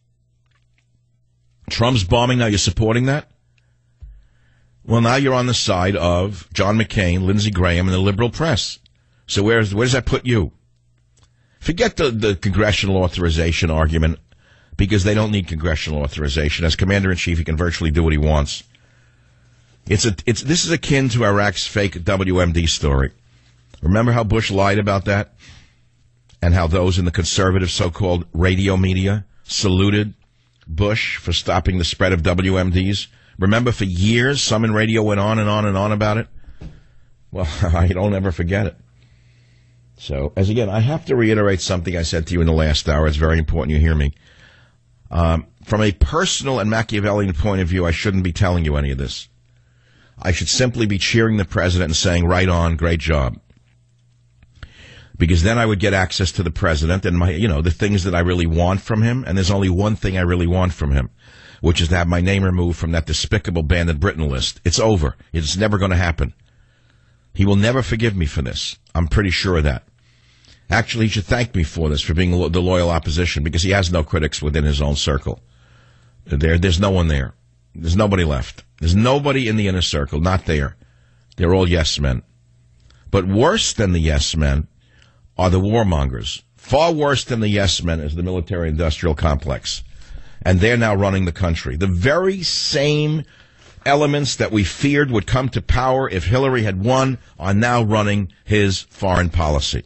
Trump's bombing, now you're supporting that? Well, now you're on the side of John McCain, Lindsey Graham, and the liberal press. So where's, where does that put you? Forget the, the congressional authorization argument, because they don't need congressional authorization. As commander-in-chief, he can virtually do what he wants. It's a, it's, this is akin to Iraq's fake W M D story. Remember how Bush lied about that? And how those in the conservative so-called radio media saluted Bush for stopping the spread of W M Ds? Remember for years, some in radio went on and on and on about it? Well, I don't ever forget it. So, as again, I have to reiterate something I said to you in the last hour. It's very important you hear me. Um, from a personal and Machiavellian point of view, I shouldn't be telling you any of this. I should simply be cheering the president and saying, right on, great job. Because then I would get access to the president and my, you know, the things that I really want from him. And there's only one thing I really want from him, which is to have my name removed from that despicable Banned Britain list. It's over. It's never going to happen. He will never forgive me for this. I'm pretty sure of that. Actually, he should thank me for this, for being the loyal opposition, because he has no critics within his own circle. There, there's no one there. There's nobody left. There's nobody in the inner circle, not there. They're all yes men. But worse than the yes men are the warmongers. Far worse than the yes men is the military-industrial complex. And they're now running the country. The very same elements that we feared would come to power if Hillary had won are now running his foreign policy.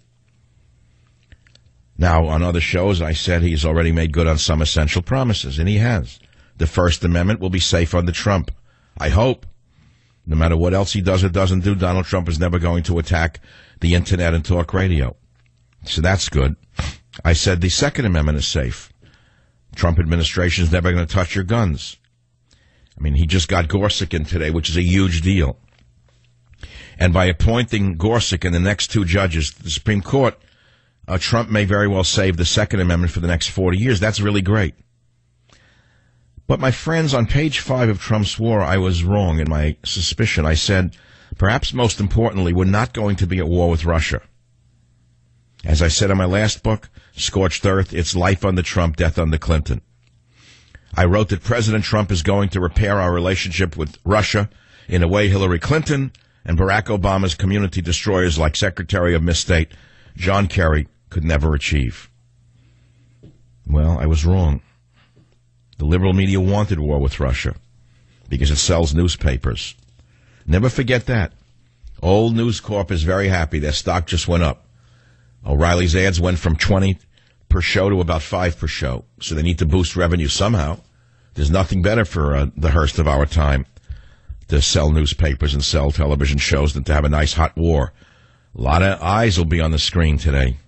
Now, on other shows, I said he's already made good on some essential promises, and he has. The First Amendment will be safe under Trump. I hope. No matter what else he does or doesn't do, Donald Trump is never going to attack the Internet and talk radio. So that's good. I said the Second Amendment is safe. Trump administration is never going to touch your guns. I mean, he just got Gorsuch in today, which is a huge deal. And by appointing Gorsuch and the next two judges to the Supreme Court, uh, Trump may very well save the Second Amendment for the next forty years. That's really great. But my friends, on page five of Trump's war, I was wrong in my suspicion. I said, perhaps most importantly, we're not going to be at war with Russia. As I said in my last book, Scorched Earth, it's life under Trump, death under Clinton. I wrote that President Trump is going to repair our relationship with Russia in a way Hillary Clinton and Barack Obama's community destroyers like Secretary of State John Kerry could never achieve. Well, I was wrong. The liberal media wanted war with Russia because it sells newspapers. Never forget that. Old News Corp is very happy. Their stock just went up. O'Reilly's ads went from twenty per show to about five per show. So they need to boost revenue somehow. There's nothing better for uh, the Hearst of our time to sell newspapers and sell television shows than to have a nice hot war. A lot of eyes will be on the screen today.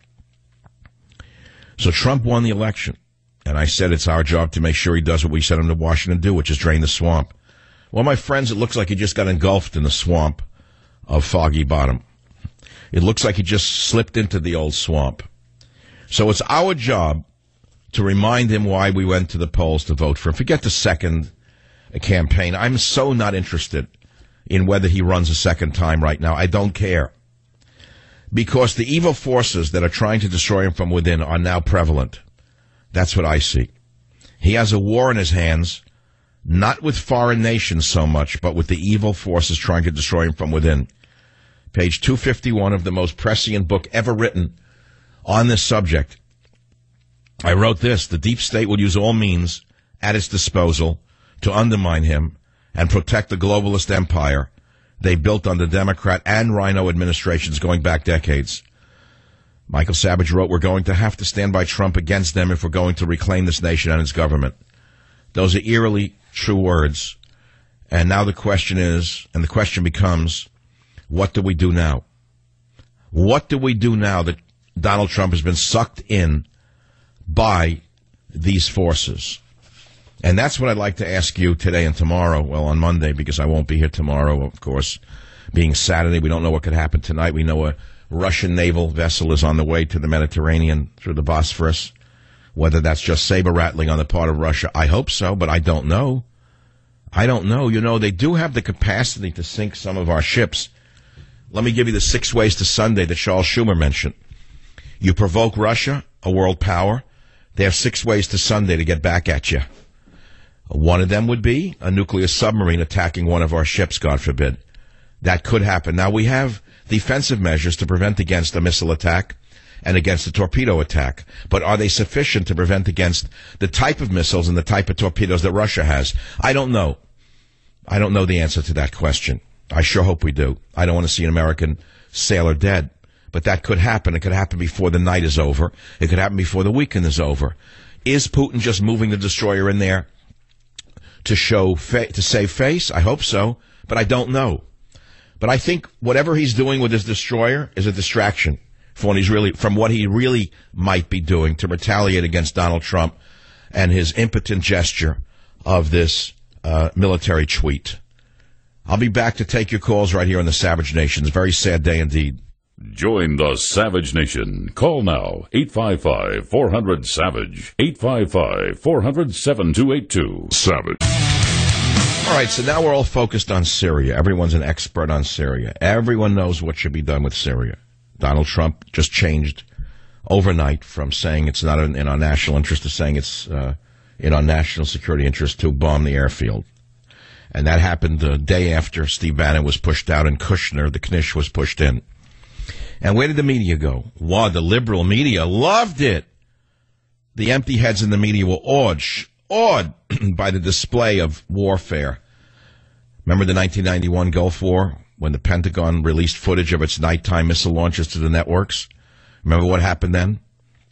So Trump won the election. And I said it's our job to make sure he does what we sent him to Washington to do, which is drain the swamp. Well, my friends, it looks like he just got engulfed in the swamp of Foggy Bottom. It looks like he just slipped into the old swamp. So it's our job to remind him why we went to the polls to vote for him. Forget the second campaign. I'm so not interested in whether he runs a second time right now. I don't care. Because the evil forces that are trying to destroy him from within are now prevalent. That's what I see. He has a war in his hands, not with foreign nations so much, but with the evil forces trying to destroy him from within. Page two fifty-one of the most prescient book ever written on this subject. I wrote this: the deep state will use all means at its disposal to undermine him and protect the globalist empire they built under Democrat and Rhino administrations going back decades. Michael Savage wrote, we're going to have to stand by Trump against them if we're going to reclaim this nation and its government. Those are eerily true words. And now the question is, and the question becomes, what do we do now? What do we do now that Donald Trump has been sucked in by these forces? And that's what I'd like to ask you today and tomorrow, well, on Monday, because I won't be here tomorrow, of course, being Saturday. We don't know what could happen tonight. We know a Russian naval vessel is on the way to the Mediterranean through the Bosphorus. Whether that's just saber-rattling on the part of Russia, I hope so, but I don't know. I don't know. You know, they do have the capacity to sink some of our ships. Let me give you the six ways to Sunday that Charles Schumer mentioned. You provoke Russia, a world power, they have six ways to Sunday to get back at you. One of them would be a nuclear submarine attacking one of our ships, God forbid. That could happen. Now, we have defensive measures to prevent against a missile attack and against a torpedo attack. But are they sufficient to prevent against the type of missiles and the type of torpedoes that Russia has? I don't know. I don't know the answer to that question. I sure hope we do. I don't want to see an American sailor dead. But that could happen. It could happen before the night is over. It could happen before the weekend is over. Is Putin just moving the destroyer in there to show fa- to save face? I hope so, but I don't know. But I think whatever he's doing with his destroyer is a distraction from what he's really from what he really might be doing to retaliate against Donald Trump and his impotent gesture of this uh, military tweet. I'll be back to take your calls right here on the Savage Nation. It's a very sad day indeed. Join the Savage Nation. Call now, eight five five, four hundred, SAVAGE, eight five five, four hundred, seven two eight two. Savage. All right, so now we're all focused on Syria. Everyone's an expert on Syria. Everyone knows what should be done with Syria. Donald Trump just changed overnight from saying it's not in our national interest to saying it's uh, in our national security interest to bomb the airfield. And that happened the day after Steve Bannon was pushed out and Kushner, the Knish, was pushed in. And where did the media go? Wow, the liberal media loved it. The empty heads in the media were awed, awed by the display of warfare. Remember the nineteen ninety-one Gulf War, when the Pentagon released footage of its nighttime missile launches to the networks? Remember what happened then?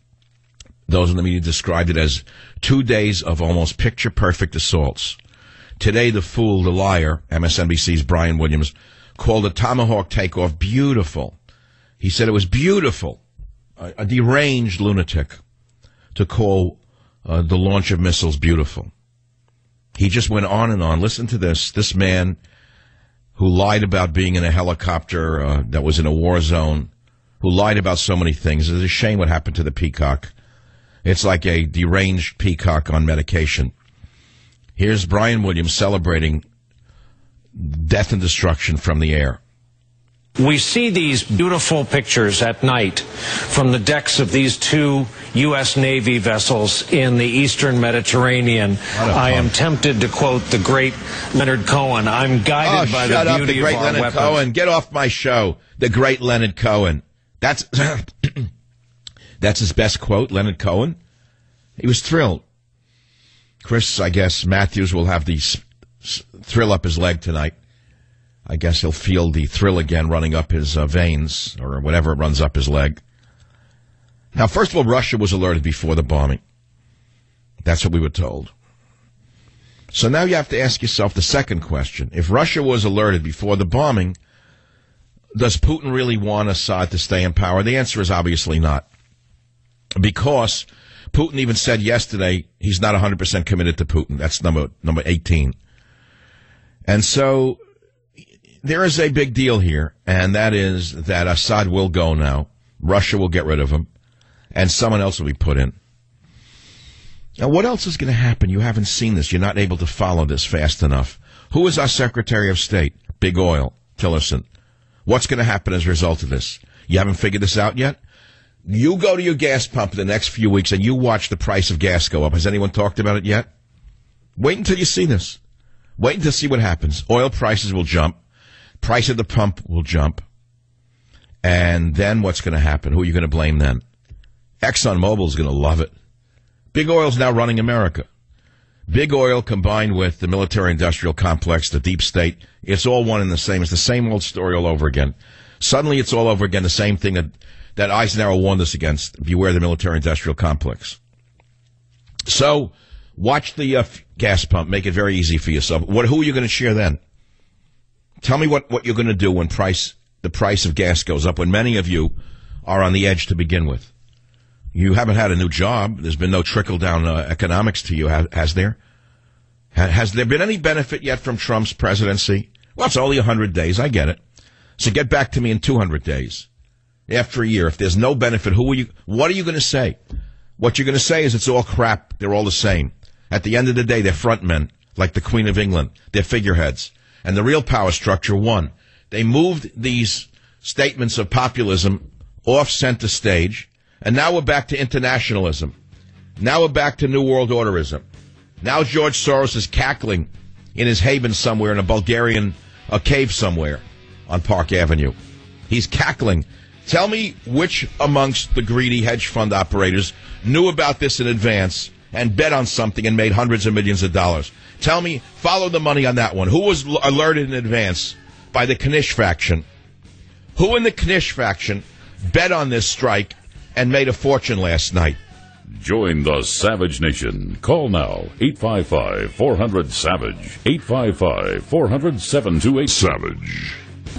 Those in the media described it as two days of almost picture-perfect assaults. Today, the fool, the liar, M S N B C's Brian Williams, called the Tomahawk takeoff beautiful. He said it was beautiful. A, a deranged lunatic to call uh, the launch of missiles beautiful. He just went on and on. Listen to this. This man who lied about being in a helicopter uh, that was in a war zone, who lied about so many things. It's a shame what happened to the peacock. It's like a deranged peacock on medication. Here's Brian Williams celebrating death and destruction from the air. We see these beautiful pictures at night from the decks of these two U S Navy vessels in the eastern Mediterranean. I am tempted to quote the great Leonard Cohen. I'm guided oh, by shut the up, beauty the great of our Leonard weapons. Cohen. Get off my show. The great Leonard Cohen. That's that's his best quote, Leonard Cohen. He was thrilled. Chris, I guess Matthews will have the s- s- thrill up his leg tonight. I guess he'll feel the thrill again running up his uh, veins, or whatever runs up his leg. Now, first of all, Russia was alerted before the bombing. That's what we were told. So now you have to ask yourself the second question. If Russia was alerted before the bombing, does Putin really want Assad to stay in power? The answer is obviously not. Because Putin even said yesterday he's not one hundred percent committed to Putin. That's number number eighteen. And so there is a big deal here, and that is that Assad will go now. Russia will get rid of him, and someone else will be put in. Now, what else is going to happen? You haven't seen this. You're not able to follow this fast enough. Who is our Secretary of State? Big Oil, Tillerson. What's going to happen as a result of this? You haven't figured this out yet? You go to your gas pump in the next few weeks and you watch the price of gas go up. Has anyone talked about it yet? Wait until you see this. Wait until you see what happens. Oil prices will jump. Price of the pump will jump. And then what's going to happen? Who are you going to blame then? ExxonMobil is going to love it. Big Oil's now running America. Big Oil combined with the military-industrial complex, the deep state, it's all one and the same. It's the same old story all over again. Suddenly it's all over again, the same thing that, that Eisenhower warned us against. Beware the military-industrial complex. So watch the uh, gas pump. Make it very easy for yourself. What, who are you going to cheer then? Tell me what, what you're going to do when price the price of gas goes up, when many of you are on the edge to begin with. You haven't had a new job. There's been no trickle-down uh, economics to you, has, has there? Ha, has there been any benefit yet from Trump's presidency? Well, it's only one hundred days. I get it. So get back to me in two hundred days. After a year, if there's no benefit, who are you? What are you going to say? What you're going to say is it's all crap. They're all the same. At the end of the day, they're front men, like the Queen of England. They're figureheads. And the real power structure won. They moved these statements of populism off center stage. And now we're back to internationalism. Now we're back to New World Orderism. Now George Soros is cackling in his haven somewhere in a Bulgarian a cave somewhere on Park Avenue. He's cackling. Tell me which amongst the greedy hedge fund operators knew about this in advance and bet on something and made hundreds of millions of dollars. Tell me, follow the money on that one. Who was l- alerted in advance by the Knish faction? Who in the Knish faction bet on this strike and made a fortune last night? Join the Savage Nation. Call now, eight five five, four hundred, SAVAGE, eight five five, four hundred, seven two eight, SAVAGE.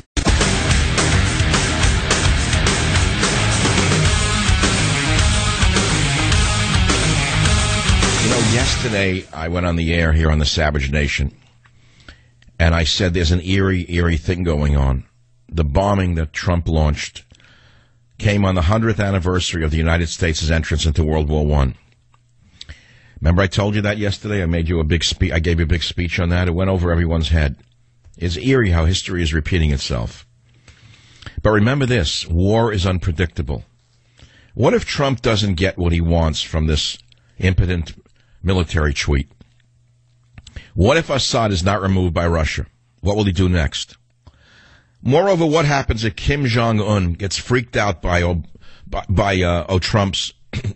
You know, yesterday I went on the air here on the Savage Nation, and I said there's an eerie, eerie thing going on. The bombing that Trump launched came on the hundredth anniversary of the United States' entrance into World War One. Remember I told you that yesterday? I made you a big spe- I gave you a big speech on that. It went over everyone's head. It's eerie how history is repeating itself. But remember this, war is unpredictable. What if Trump doesn't get what he wants from this impotent military tweet? What if Assad is not removed by Russia? What will he do next? Moreover, what happens if Kim Jong-un gets freaked out by O, by, by uh, O Trump's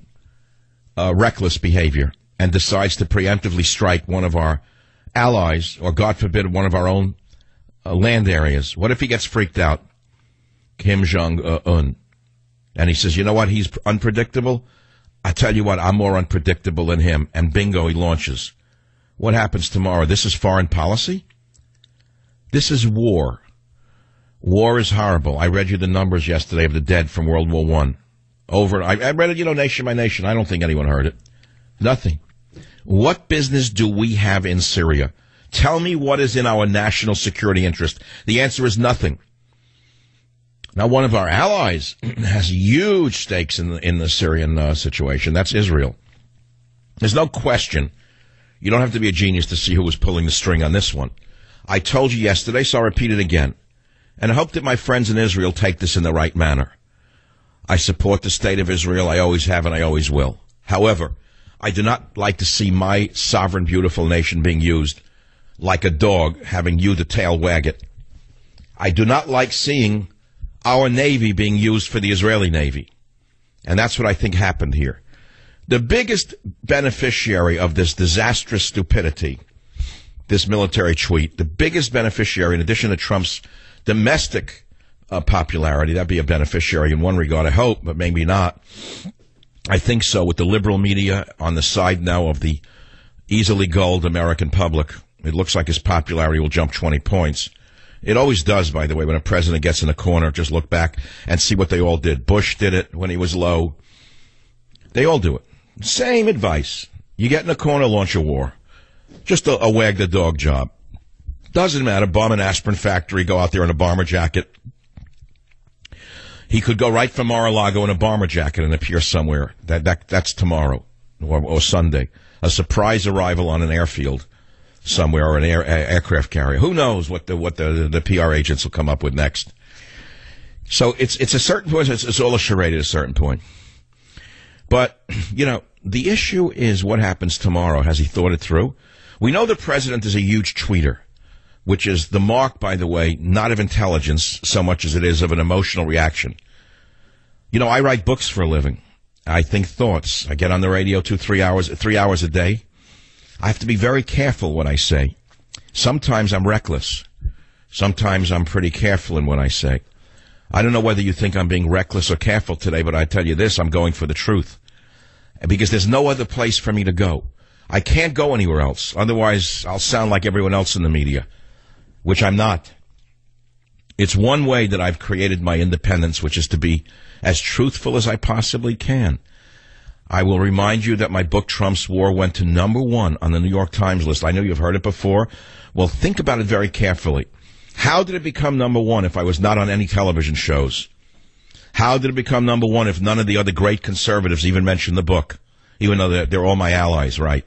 uh, reckless behavior and decides to preemptively strike one of our allies, or God forbid, one of our own uh, land areas? What if he gets freaked out, Kim Jong-un, and he says, you know what, he's unpredictable? I tell you what, I'm more unpredictable than him, and bingo, he launches. What happens tomorrow? This is foreign policy? This is war. War is horrible. I read you the numbers yesterday of the dead from World War One. Over, I, I read it, you know, nation by nation. I don't think anyone heard it. Nothing. What business do we have in Syria? Tell me what is in our national security interest. The answer is nothing. Now, one of our allies has huge stakes in the, in the Syrian uh, situation. That's Israel. There's no question. You don't have to be a genius to see who was pulling the string on this one. I told you yesterday, so I'll repeat it again. And I hope that my friends in Israel take this in the right manner. I support the state of Israel. I always have and I always will. However, I do not like to see my sovereign, beautiful nation being used like a dog, having you the tail wag it. I do not like seeing our Navy being used for the Israeli Navy. And that's what I think happened here. The biggest beneficiary of this disastrous stupidity, this military tweet, the biggest beneficiary, in addition to Trump's domestic uh, popularity, that'd be a beneficiary in one regard, I hope, but maybe not. I think so, with the liberal media on the side now of the easily gulled American public. It looks like his popularity will jump twenty points. It always does, by the way, when a president gets in a corner. Just look back and see what they all did. Bush did it when he was low. They all do it. Same advice. You get in a corner, launch a war. Just a, a wag the dog job. Doesn't matter. Bomb an aspirin factory, go out there in a bomber jacket. He could go right from Mar-a-Lago in a bomber jacket and appear somewhere. That, that That's tomorrow or, or Sunday. A surprise arrival on an airfield somewhere or an air, a, aircraft carrier. Who knows what the what the, the P R agents will come up with next. So it's it's a certain point. It's, it's all a charade at a certain point. But, you know, the issue is what happens tomorrow. Has he thought it through? We know the president is a huge tweeter, which is the mark, by the way, not of intelligence so much as it is of an emotional reaction. You know, I write books for a living. I think thoughts. I get on the radio two, three hours, three hours a day. I have to be very careful what I say. Sometimes I'm reckless. Sometimes I'm pretty careful in what I say. I don't know whether you think I'm being reckless or careful today, but I tell you this, I'm going for the truth. Because there's no other place for me to go. I can't go anywhere else. Otherwise, I'll sound like everyone else in the media, which I'm not. It's one way that I've created my independence, which is to be as truthful as I possibly can. I will remind you that my book, Trump's War, went to number one on the New York Times list. I know you've heard it before. Well, think about it very carefully. How did it become number one if I was not on any television shows? How did it become number one if none of the other great conservatives even mentioned the book, even though they're, they're all my allies, right?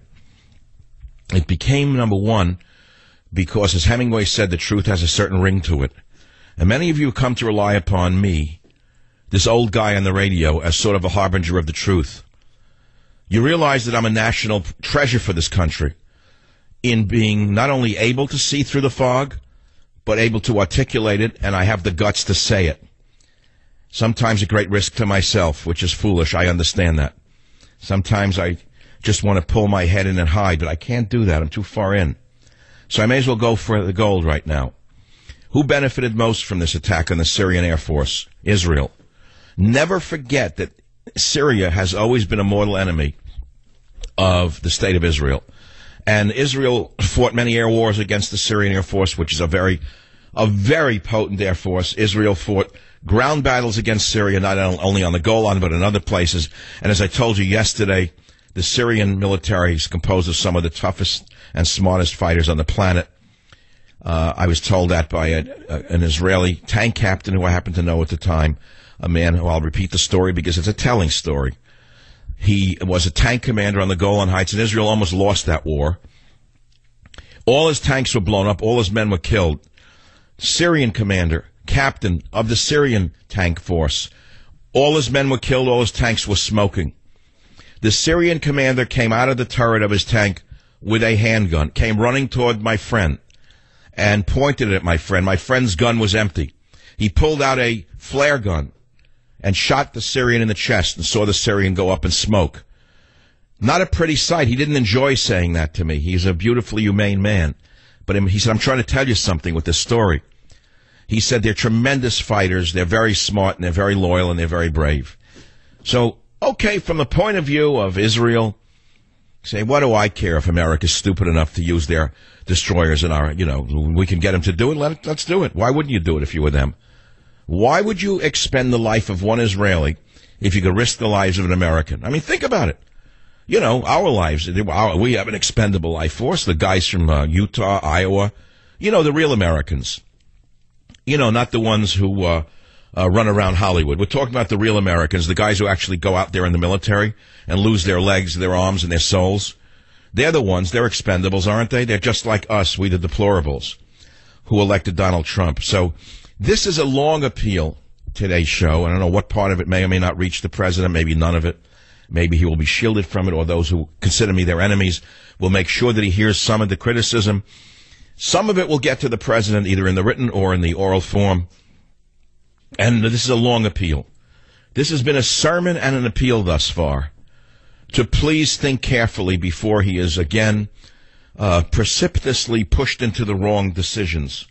It became number one because, as Hemingway said, the truth has a certain ring to it. And many of you come to rely upon me, this old guy on the radio, as sort of a harbinger of the truth. You realize that I'm a national treasure for this country in being not only able to see through the fog, but able to articulate it, and I have the guts to say it. Sometimes at great risk to myself, which is foolish. I understand that. Sometimes I just want to pull my head in and hide, but I can't do that. I'm too far in. So I may as well go for the gold right now. Who benefited most from this attack on the Syrian Air Force? Israel. Never forget that Syria has always been a mortal enemy of the state of Israel. And Israel fought many air wars against the Syrian Air Force, which is a very, a very potent air force. Israel fought ground battles against Syria, not only on the Golan, but in other places. And as I told you yesterday, the Syrian military is composed of some of the toughest and smartest fighters on the planet. Uh, I was told that by a, a, an Israeli tank captain who I happened to know at the time, a man who I'll repeat the story because it's a telling story. He was a tank commander on the Golan Heights, and Israel almost lost that war. All his tanks were blown up. All his men were killed. Syrian commander, captain of the Syrian tank force. All his men were killed. All his tanks were smoking. The Syrian commander came out of the turret of his tank with a handgun, came running toward my friend, and pointed it at my friend. My friend's gun was empty. He pulled out a flare gun and shot the Syrian in the chest and saw the Syrian go up in smoke. Not a pretty sight. He didn't enjoy saying that to me. He's a beautifully humane man. But he said, I'm trying to tell you something with this story. He said they're tremendous fighters, they're very smart, and they're very loyal, and they're very brave. So, okay, from the point of view of Israel, say, what do I care if America's stupid enough to use their destroyers in our, you know, we can get them to do it, let it, let's do it. Why wouldn't you do it if you were them? Why would you expend the life of one Israeli if you could risk the lives of an American? I mean, think about it. You know, our lives, our, we have an expendable life force. The guys from uh, Utah, Iowa, you know, the real Americans. You know, not the ones who uh, uh, run around Hollywood. We're talking about the real Americans, the guys who actually go out there in the military and lose their legs, their arms, and their souls. They're the ones, they're expendables, aren't they? They're just like us, we the deplorables, who elected Donald Trump. So this is a long appeal, today's show. I don't know what part of it may or may not reach the president, maybe none of it. Maybe he will be shielded from it, or those who consider me their enemies will make sure that he hears some of the criticism. Some of it will get to the president, either in the written or in the oral form. And this is a long appeal. This has been a sermon and an appeal thus far to please think carefully before he is again uh, precipitously pushed into the wrong decisions.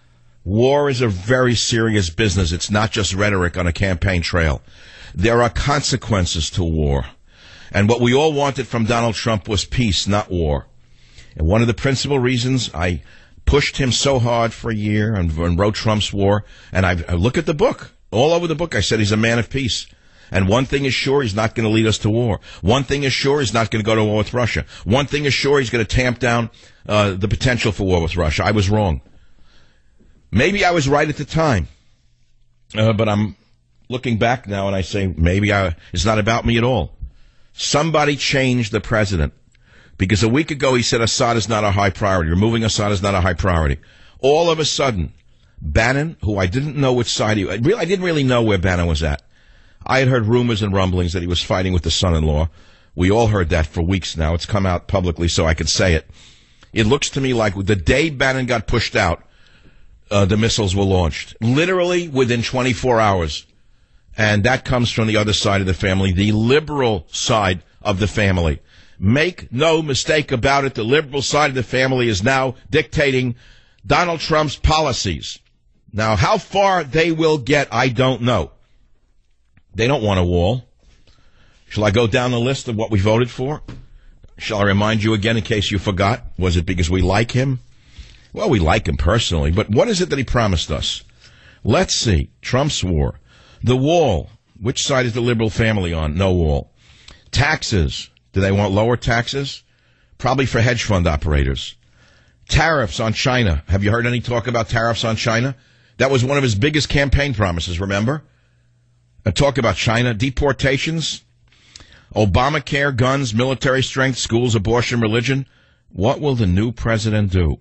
War is a very serious business. It's not just rhetoric on a campaign trail. There are consequences to war. And what we all wanted from Donald Trump was peace, not war. And one of the principal reasons I pushed him so hard for a year and, and wrote Trump's War, and I, I look at the book. All over the book I said he's a man of peace. And one thing is sure, he's not going to lead us to war. One thing is sure, he's not going to go to war with Russia. One thing is sure, he's going to tamp down uh, the potential for war with Russia. I was wrong. Maybe I was right at the time. Uh, but I'm looking back now and I say, maybe I, it's not about me at all. Somebody changed the president. Because a week ago he said Assad is not a high priority. Removing Assad is not a high priority. All of a sudden, Bannon, who I didn't know which side he, I didn't really know where Bannon was at. I had heard rumors and rumblings that he was fighting with the son-in-law. We all heard that for weeks now. It's come out publicly so I can say it. It looks to me like the day Bannon got pushed out, uh, the missiles were launched. Literally within twenty-four hours. And that comes from the other side of the family, the liberal side of the family. Make no mistake about it, the liberal side of the family is now dictating Donald Trump's policies. Now, how far they will get, I don't know. They don't want a wall. Shall I go down the list of what we voted for? Shall I remind you again in case you forgot? Was it because we like him? Well, we like him personally, but what is it that he promised us? Let's see. Trump's war. The wall. Which side is the liberal family on? No wall. Taxes. Do they want lower taxes? Probably for hedge fund operators. Tariffs on China. Have you heard any talk about tariffs on China? That was one of his biggest campaign promises, remember? A talk about China, deportations, Obamacare, guns, military strength, schools, abortion, religion. What will the new president do?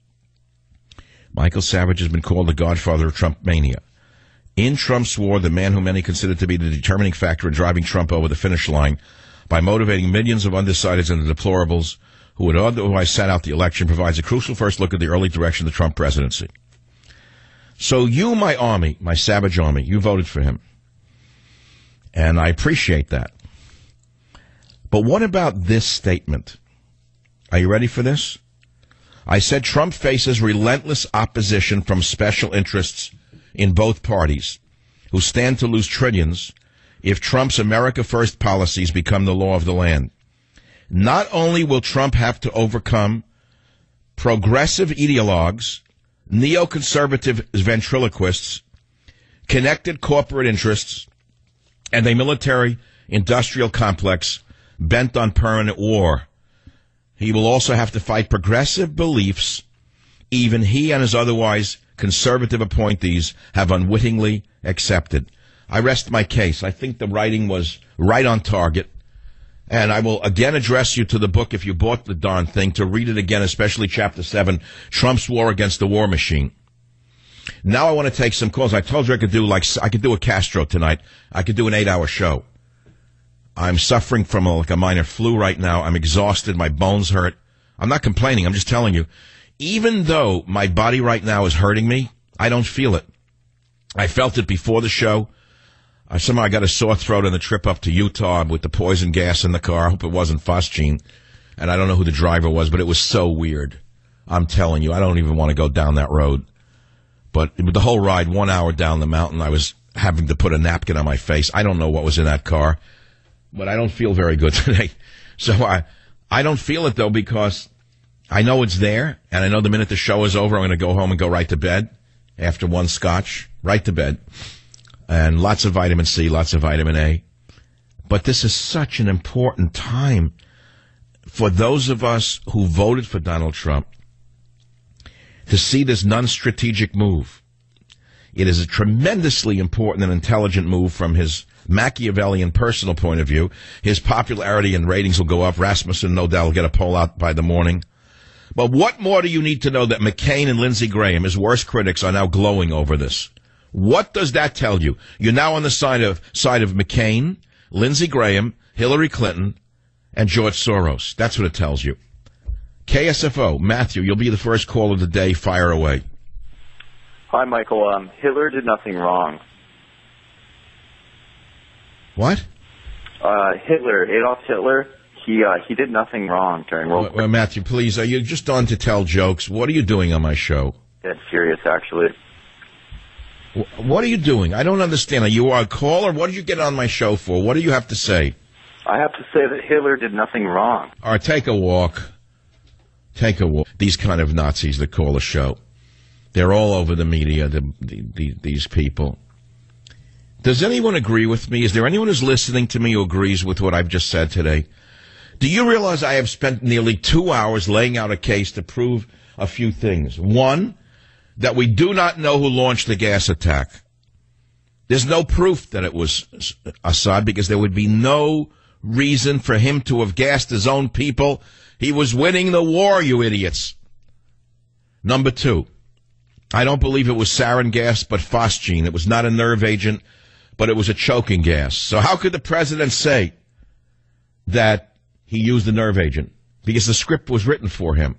Michael Savage has been called the godfather of Trump mania. In Trump's war, the man who many consider to be the determining factor in driving Trump over the finish line by motivating millions of undecideds and the deplorables who would otherwise sat out the election provides a crucial first look at the early direction of the Trump presidency. So you, my army, my Savage army, you voted for him. And I appreciate that. But what about this statement? Are you ready for this? I said Trump faces relentless opposition from special interests in both parties who stand to lose trillions if Trump's America First policies become the law of the land. Not only will Trump have to overcome progressive ideologues, neoconservative ventriloquists, connected corporate interests, and a military-industrial complex bent on permanent war. He will also have to fight progressive beliefs even he and his otherwise conservative appointees have unwittingly accepted. I rest my case. I think the writing was right on target. And I will again address you to the book, if you bought the darn thing, to read it again, especially Chapter seven, Trump's War Against the War Machine. Now I want to take some calls. I told you I could do like I could do a Castro tonight. I could do an eight-hour show. I'm suffering from a, like a minor flu right now. I'm exhausted. My bones hurt. I'm not complaining. I'm just telling you. Even though my body right now is hurting me, I don't feel it. I felt it before the show. I, somehow I got a sore throat on the trip up to Utah with the poison gas in the car. I hope it wasn't Phosgene. And I don't know who the driver was, but it was so weird. I'm telling you, I don't even want to go down that road. But the whole ride, one hour down the mountain, I was having to put a napkin on my face. I don't know what was in that car, but I don't feel very good today. So I, I don't feel it, though, because I know it's there, and I know the minute the show is over, I'm going to go home and go right to bed after one scotch, right to bed. And lots of vitamin C, lots of vitamin A. But this is such an important time for those of us who voted for Donald Trump to see this non-strategic move. It is a tremendously important and intelligent move from his Machiavellian personal point of view. His popularity and ratings will go up. Rasmussen, no doubt, will get a poll out by the morning. But what more do you need to know that McCain and Lindsey Graham, his worst critics, are now glowing over this? What does that tell you? You're now on the side of side of McCain, Lindsey Graham, Hillary Clinton, and George Soros. That's what it tells you. K S F O, Matthew, you'll be the first call of the day. Fire away. Hi, Michael. Um, Hitler did nothing wrong. What? Uh, Hitler, Adolf Hitler, he uh, he did nothing wrong during World War. Well, Matthew, please, are you just on to tell jokes? What are you doing on my show? Dead serious, actually. What are you doing? I don't understand. Are you a caller? What did you get on my show for? What do you have to say? I have to say that Hitler did nothing wrong. All right, take a walk. Take a walk. These kind of Nazis that call a show. They're all over the media, the, the, the, these people. Does anyone agree with me? Is there anyone who's listening to me who agrees with what I've just said today? Do you realize I have spent nearly two hours laying out a case to prove a few things? One, that we do not know who launched the gas attack. There's no proof that it was Assad because there would be no reason for him to have gassed his own people. He was winning the war, you idiots. Number two, I don't believe it was sarin gas, but phosgene. It was not a nerve agent, but it was a choking gas. So how could the president say that he used the nerve agent? Because the script was written for him.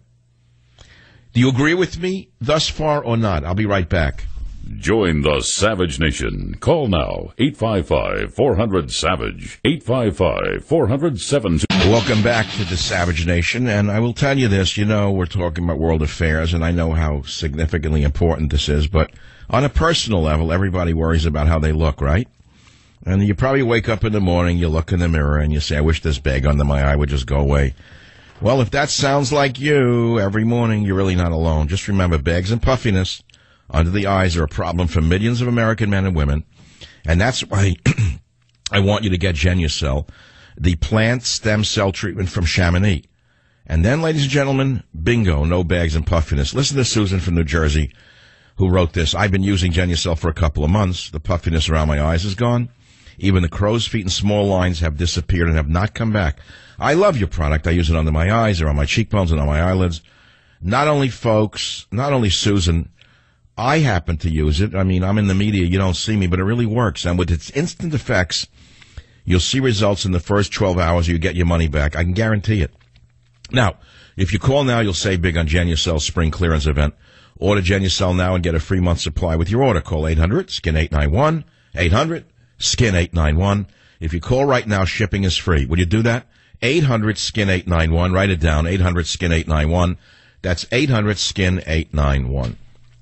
Do you agree with me thus far or not? I'll be right back. Join the Savage Nation. Call now, eight five five, four hundred, SAVAGE, eight five five, four hundred, seven two. Welcome back to the Savage Nation, and I will tell you this, you know, we're talking about world affairs, and I know how significantly important this is, but on a personal level, everybody worries about how they look, right? And you probably wake up in the morning, you look in the mirror, and you say, I wish this bag under my eye would just go away. Well, if that sounds like you every morning, you're really not alone. Just remember, bags and puffiness under the eyes are a problem for millions of American men and women, and that's why I want you to get Genucel, the plant stem cell treatment from Chamonix. And then, ladies and gentlemen, bingo, no bags and puffiness. Listen to Susan from New Jersey, who wrote this. I've been using Genucel for a couple of months. The puffiness around my eyes is gone. Even the crow's feet and small lines have disappeared and have not come back. I love your product. I use it under my eyes, around my cheekbones, and on my eyelids. Not only, folks, not only Susan, I happen to use it. I mean, I'm in the media. You don't see me, but it really works. And with its instant effects, you'll see results in the first twelve hours. You get your money back. I can guarantee it. Now, if you call now, you'll save big on Genucel's spring clearance event. Order Genucel now and get a free month supply with your order. Call eight hundred, S K I N eight nine one, eight hundred, S K I N eight nine one. If you call right now, shipping is free. Would you do that? eight hundred, S K I N eight nine one. Write it down, eight hundred, S K I N eight nine one. That's eight hundred, S K I N eight nine one.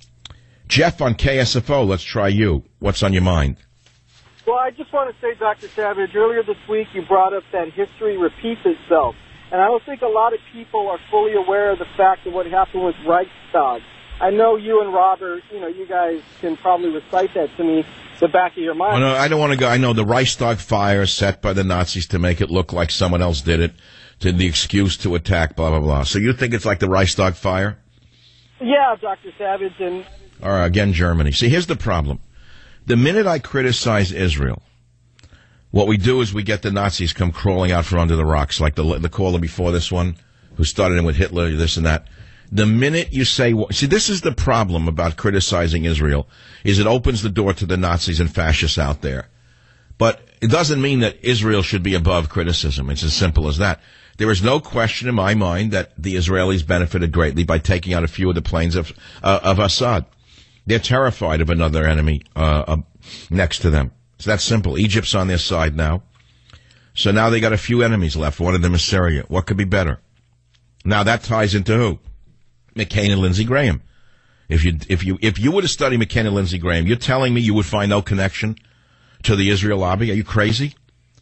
Jeff on K S F O, let's try you. What's on your mind? Well, I just want to say, Doctor Savage, earlier this week you brought up that history repeats itself. And I don't think a lot of people are fully aware of the fact of what happened with Reichstag. I know you and Robert, you know, you guys can probably recite that to me, the back of your mind. Oh, no, I don't want to go. I know the Reichstag fire set by the Nazis to make it look like someone else did it, to the excuse to attack, blah, blah, blah. So you think it's like the Reichstag fire? Yeah, Doctor Savage, and... Or again, Germany. See, here's the problem. The minute I criticize Israel, what we do is we get the Nazis come crawling out from under the rocks, like the the caller before this one, who started in with Hitler, this and that. The minute you say, see, this is the problem about criticizing Israel, is it opens the door to the Nazis and fascists out there. But it doesn't mean that Israel should be above criticism. It's as simple as that. There is no question in my mind that the Israelis benefited greatly by taking out a few of the planes of uh, of Assad. They're terrified of another enemy uh, uh, next to them. It's that simple. Egypt's on their side now. So now they got a few enemies left. One of them is Syria. What could be better? Now that ties into who? McCain and Lindsey Graham. If you if you if you were to study McCain and Lindsey Graham, you're telling me you would find no connection to the Israel lobby? Are you crazy?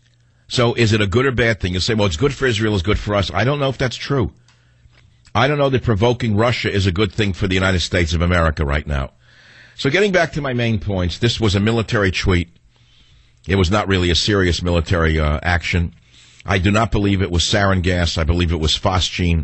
So is it a good or bad thing? You say, well, it's good for Israel, it's good for us. I don't know if that's true. I don't know that provoking Russia is a good thing for the United States of America right now. So getting back to my main points, this was a military tweet. It was not really a serious military uh, action. I do not believe it was sarin gas. I believe it was phosgene.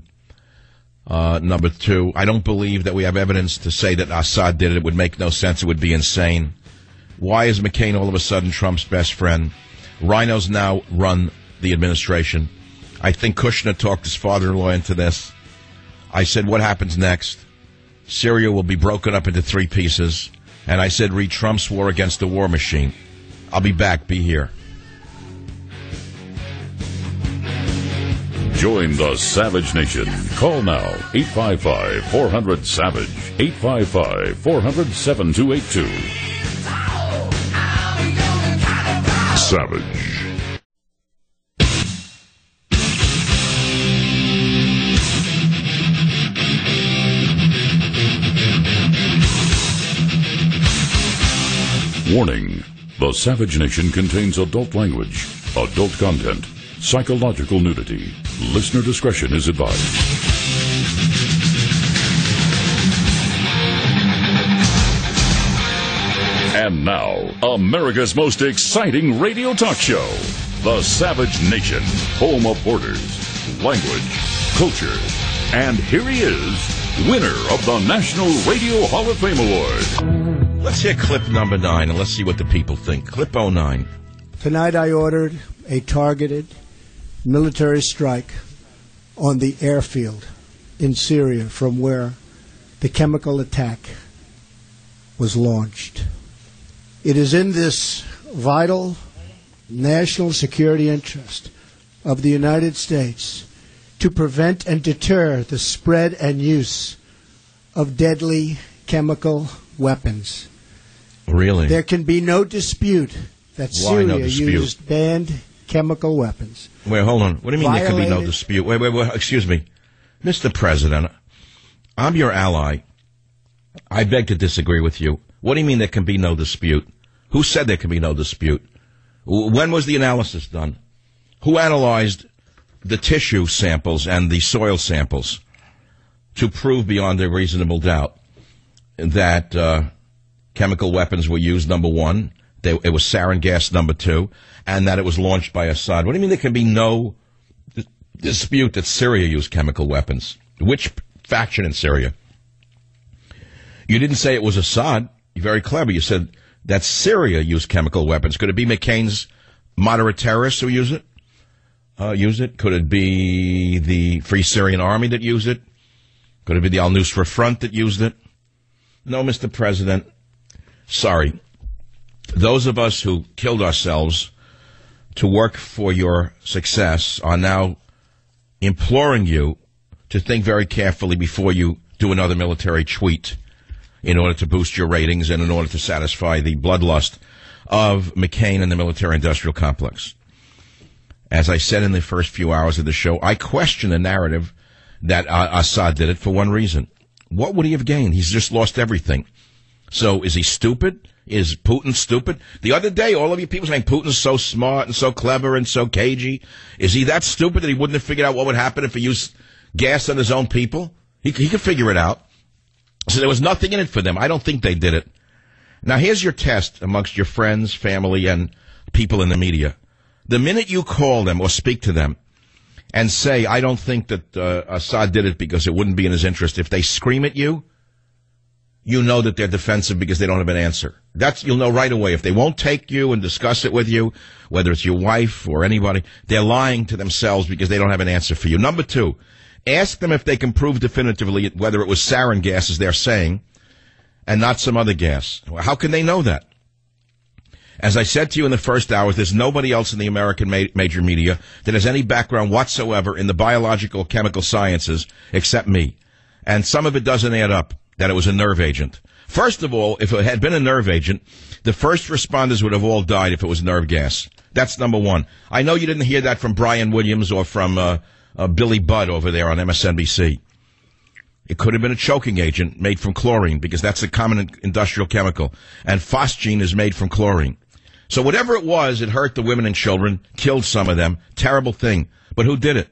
Uh, number two, I don't believe that we have evidence to say that Assad did it. It would make no sense. It would be insane. Why is McCain all of a sudden Trump's best friend? Rhinos now run the administration. I think Kushner talked his father-in-law into this. I said, what happens next? Syria will be broken up into three pieces. And I said, read Trump's war against the war machine. I'll be back. Be here. Join the Savage Nation. Call now, eight five five, four hundred, SAVAGE, eight five five, four hundred, seven two eight two. Savage. Warning. The Savage Nation contains adult language, adult content, psychological nudity. Listener discretion is advised. And now, America's most exciting radio talk show, The Savage Nation, home of borders, language, culture. And here he is, winner of the National Radio Hall of Fame Award. Let's hear clip number nine, and let's see what the people think. Clip oh nine. Tonight I ordered a targeted military strike on the airfield in Syria from where the chemical attack was launched. It is in this vital national security interest of the United States to prevent and deter the spread and use of deadly chemical weapons. Really? There can be no dispute that Why Syria no dispute? used banned chemical weapons. Wait, hold on. What do you mean there can be no Violated- dispute? Wait, wait, wait. Excuse me. Mister President, I'm your ally. I beg to disagree with you. What do you mean there can be no dispute? Who said there can be no dispute? When was the analysis done? Who analyzed the tissue samples and the soil samples to prove beyond a reasonable doubt that uh, chemical weapons were used, number one, they, it was sarin gas, number two, and that it was launched by Assad? What do you mean there can be no d- dispute that Syria used chemical weapons? Which faction in Syria? You didn't say it was Assad. You're very clever. You said that Syria used chemical weapons. Could it be McCain's moderate terrorists who use it? Uh, use it? Could it be the Free Syrian Army that used it? Could it be the Al-Nusra Front that used it? No, Mister President. Sorry. Those of us who killed ourselves to work for your success are now imploring you to think very carefully before you do another military tweet in order to boost your ratings and in order to satisfy the bloodlust of McCain and the military-industrial complex. As I said in the first few hours of the show, I question the narrative that uh, Assad did it for one reason. What would he have gained? He's just lost everything. So is he stupid? Is Putin stupid? The other day, all of you people saying Putin's so smart and so clever and so cagey. Is he that stupid that he wouldn't have figured out what would happen if he used gas on his own people? He, he could figure it out. So there was nothing in it for them. I don't think they did it. Now, here's your test amongst your friends, family, and people in the media. The minute you call them or speak to them and say, I don't think that uh, Assad did it because it wouldn't be in his interest, if they scream at you, you know that they're defensive because they don't have an answer. That's, you'll know right away. If they won't take you and discuss it with you, whether it's your wife or anybody, they're lying to themselves because they don't have an answer for you. Number two, ask them if they can prove definitively whether it was sarin gas, as they're saying, and not some other gas. How can they know that? As I said to you in the first hour, there's nobody else in the American ma- major media that has any background whatsoever in the biological chemical sciences except me. And some of it doesn't add up, that it was a nerve agent. First of all, if it had been a nerve agent, the first responders would have all died if it was nerve gas. That's number one. I know you didn't hear that from Brian Williams or from uh, uh, Billy Budd over there on M S N B C. It could have been a choking agent made from chlorine, because that's a common industrial chemical. And phosgene is made from chlorine. So whatever it was, it hurt the women and children, killed some of them. Terrible thing. But who did it?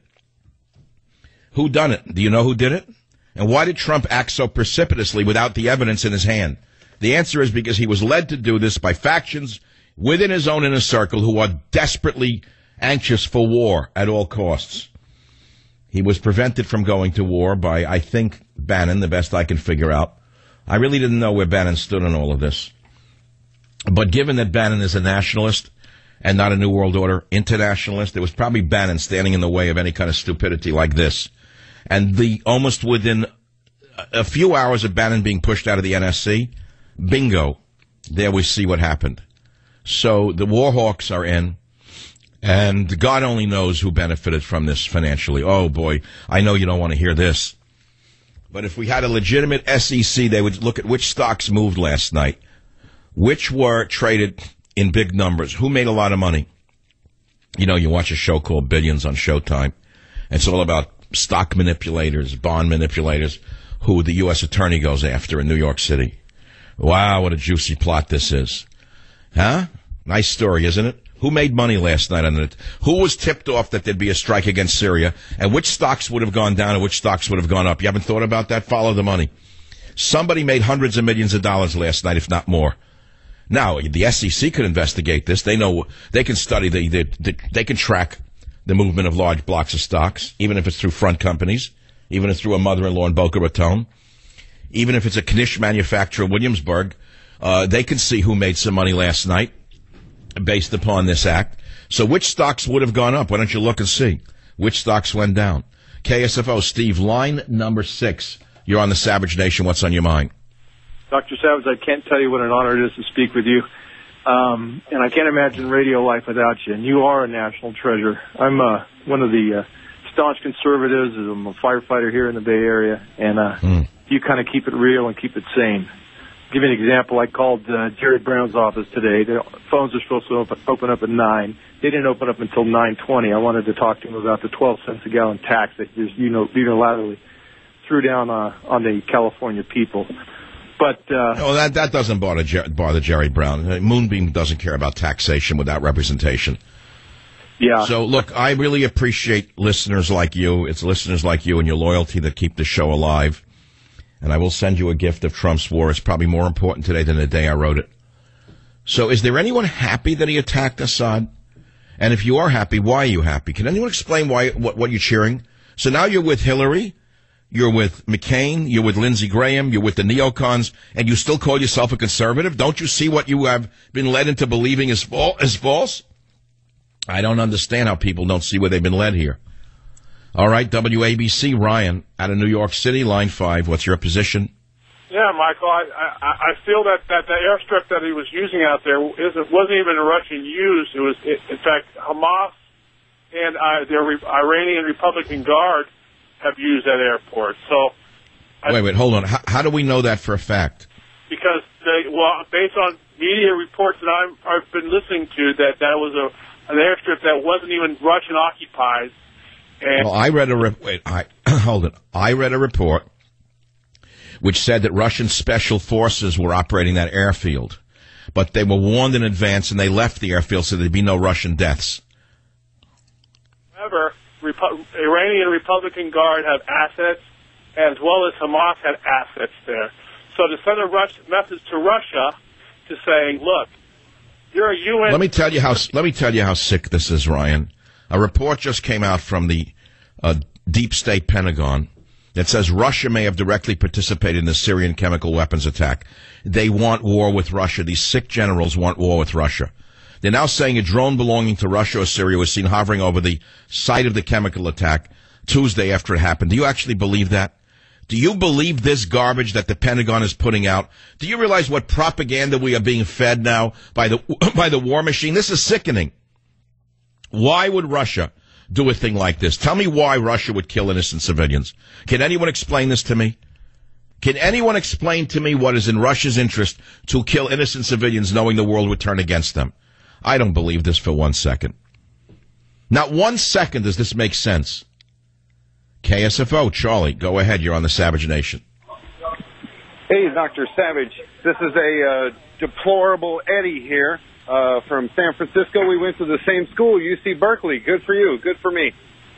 Who done it? Do you know who did it? And why did Trump act so precipitously without the evidence in his hand? The answer is because he was led to do this by factions within his own inner circle who are desperately anxious for war at all costs. He was prevented from going to war by, I think, Bannon, the best I can figure out. I really didn't know where Bannon stood on all of this. But given that Bannon is a nationalist and not a New World Order internationalist, it was probably Bannon standing in the way of any kind of stupidity like this. And the almost within a few hours of Bannon being pushed out of the N S C, bingo, there we see what happened. So the war hawks are in, and God only knows who benefited from this financially. Oh, boy, I know you don't want to hear this. But if we had a legitimate S E C, they would look at which stocks moved last night, which were traded in big numbers, who made a lot of money. You know, you watch a show called Billions on Showtime. It's all about stock manipulators, bond manipulators, who the U S attorney goes after in New York City. Wow, what a juicy plot this is. Huh? Nice story, isn't it? Who made money last night on it? Who was tipped off that there'd be a strike against Syria? And which stocks would have gone down and which stocks would have gone up? You haven't thought about that? Follow the money. Somebody made hundreds of millions of dollars last night, if not more. Now, the S E C could investigate this. They know they can study the, the, the they can track the movement of large blocks of stocks, even if it's through front companies, even if it's through a mother-in-law in Boca Raton, even if it's a Knish manufacturer in Williamsburg. Uh, they can see who made some money last night based upon this act. So which stocks would have gone up? Why don't you look and see which stocks went down? K S F O, Steve, line number six. You're on the Savage Nation. What's on your mind? Doctor Savage, I can't tell you what an honor it is to speak with you. Um, and I can't imagine radio life without you. And you are a national treasure. I'm uh, one of the uh, staunch conservatives. I'm a firefighter here in the Bay Area. And uh, mm. you kind of keep it real and keep it sane. I'll give you an example. I called uh, Jerry Brown's office today. The phones are supposed to open, open up at nine. They didn't open up until nine twenty. I wanted to talk to him about the twelve cents a gallon tax that just, you know, unilaterally threw down uh, on the California people. But uh, oh, that that doesn't bother, Jer- bother Jerry Brown. Moonbeam doesn't care about taxation without representation. Yeah. So, look, I really appreciate listeners like you. It's listeners like you and your loyalty that keep the show alive. And I will send you a gift of Trump's war. It's probably more important today than the day I wrote it. So is there anyone happy that he attacked Assad? And if you are happy, why are you happy? Can anyone explain why what, what you're cheering? So now you're with Hillary. You're with McCain, you're with Lindsey Graham, you're with the neocons, and you still call yourself a conservative? Don't you see what you have been led into believing is, fal- is false? I don't understand how people don't see where they've been led here. All right, W A B C, Ryan, out of New York City, line five. What's your position? Yeah, Michael, I, I, I feel that, that the airstrip that he was using out there isn't, wasn't even a Russian use. It was, it, in fact, Hamas and uh, the Iranian Republican Guard have used that airport. So, wait, wait, hold on. How, how do we know that for a fact? Because they, well, based on media reports that I'm, I've been listening to, that that was a an airstrip that wasn't even Russian occupied. And well, I read a re- wait. I hold it. I read a report which said that Russian special forces were operating that airfield, but they were warned in advance and they left the airfield so there'd be no Russian deaths. However, Repu- Iranian Republican Guard have assets, as well as Hamas had assets there. So to send a Rus- message to Russia to saying, look, you're a U N... Let me tell you how, let me tell you how sick this is, Ryan. A report just came out from the uh, deep state Pentagon that says Russia may have directly participated in the Syrian chemical weapons attack. They want war with Russia. These sick generals want war with Russia. They're now saying a drone belonging to Russia or Syria was seen hovering over the site of the chemical attack Tuesday after it happened. Do you actually believe that? Do you believe this garbage that the Pentagon is putting out? Do you realize what propaganda we are being fed now by the by the war machine? This is sickening. Why would Russia do a thing like this? Tell me why Russia would kill innocent civilians. Can anyone explain this to me? Can anyone explain to me what is in Russia's interest to kill innocent civilians knowing the world would turn against them? I don't believe this for one second. Not one second does this make sense. K S F O, Charlie, go ahead. You're on the Savage Nation. Hey, Doctor Savage. This is a uh, deplorable Eddie here uh, from San Francisco. We went to the same school, U C Berkeley. Good for you. Good for me.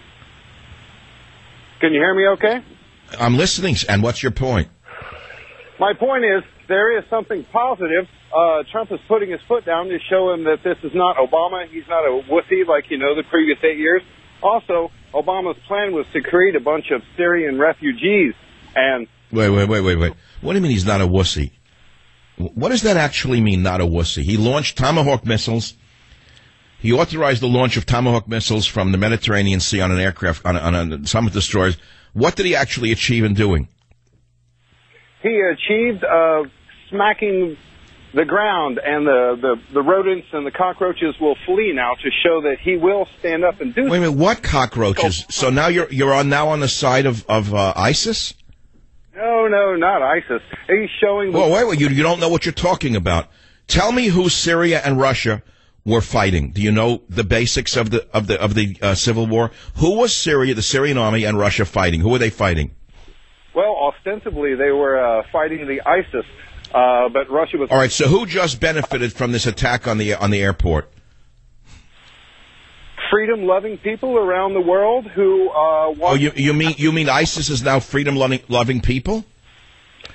Can you hear me okay? I'm listening. And what's your point? My point is, there is something positive. Uh, Trump is putting his foot down to show him that this is not Obama. He's not a wussy like, you know, the previous eight years. Also, Obama's plan was to create a bunch of Syrian refugees. And Wait, wait, wait, wait, wait. What do you mean he's not a wussy? What does that actually mean, not a wussy? He launched Tomahawk missiles. He authorized the launch of Tomahawk missiles from the Mediterranean Sea on an aircraft, on, a, on a, some of the destroyers. What did he actually achieve in doing? He achieved uh, smacking the ground, and the, the, the rodents and the cockroaches will flee now to show that he will stand up and do. Wait a minute, what cockroaches? So now you're you're on now on the side of of uh, ISIS? No, no, not ISIS. He's showing. The- Well, wait, wait, you you don't know what you're talking about. Tell me who Syria and Russia were fighting. Do you know the basics of the of the of the uh, civil war? Who was Syria, the Syrian army, and Russia fighting? Who were they fighting? Well, ostensibly they were uh, fighting the ISIS, uh, but Russia was. All right. So who just benefited from this attack on the on the airport? Freedom-loving people around the world who. Uh, want- oh, you you mean you mean ISIS is now freedom-loving loving people?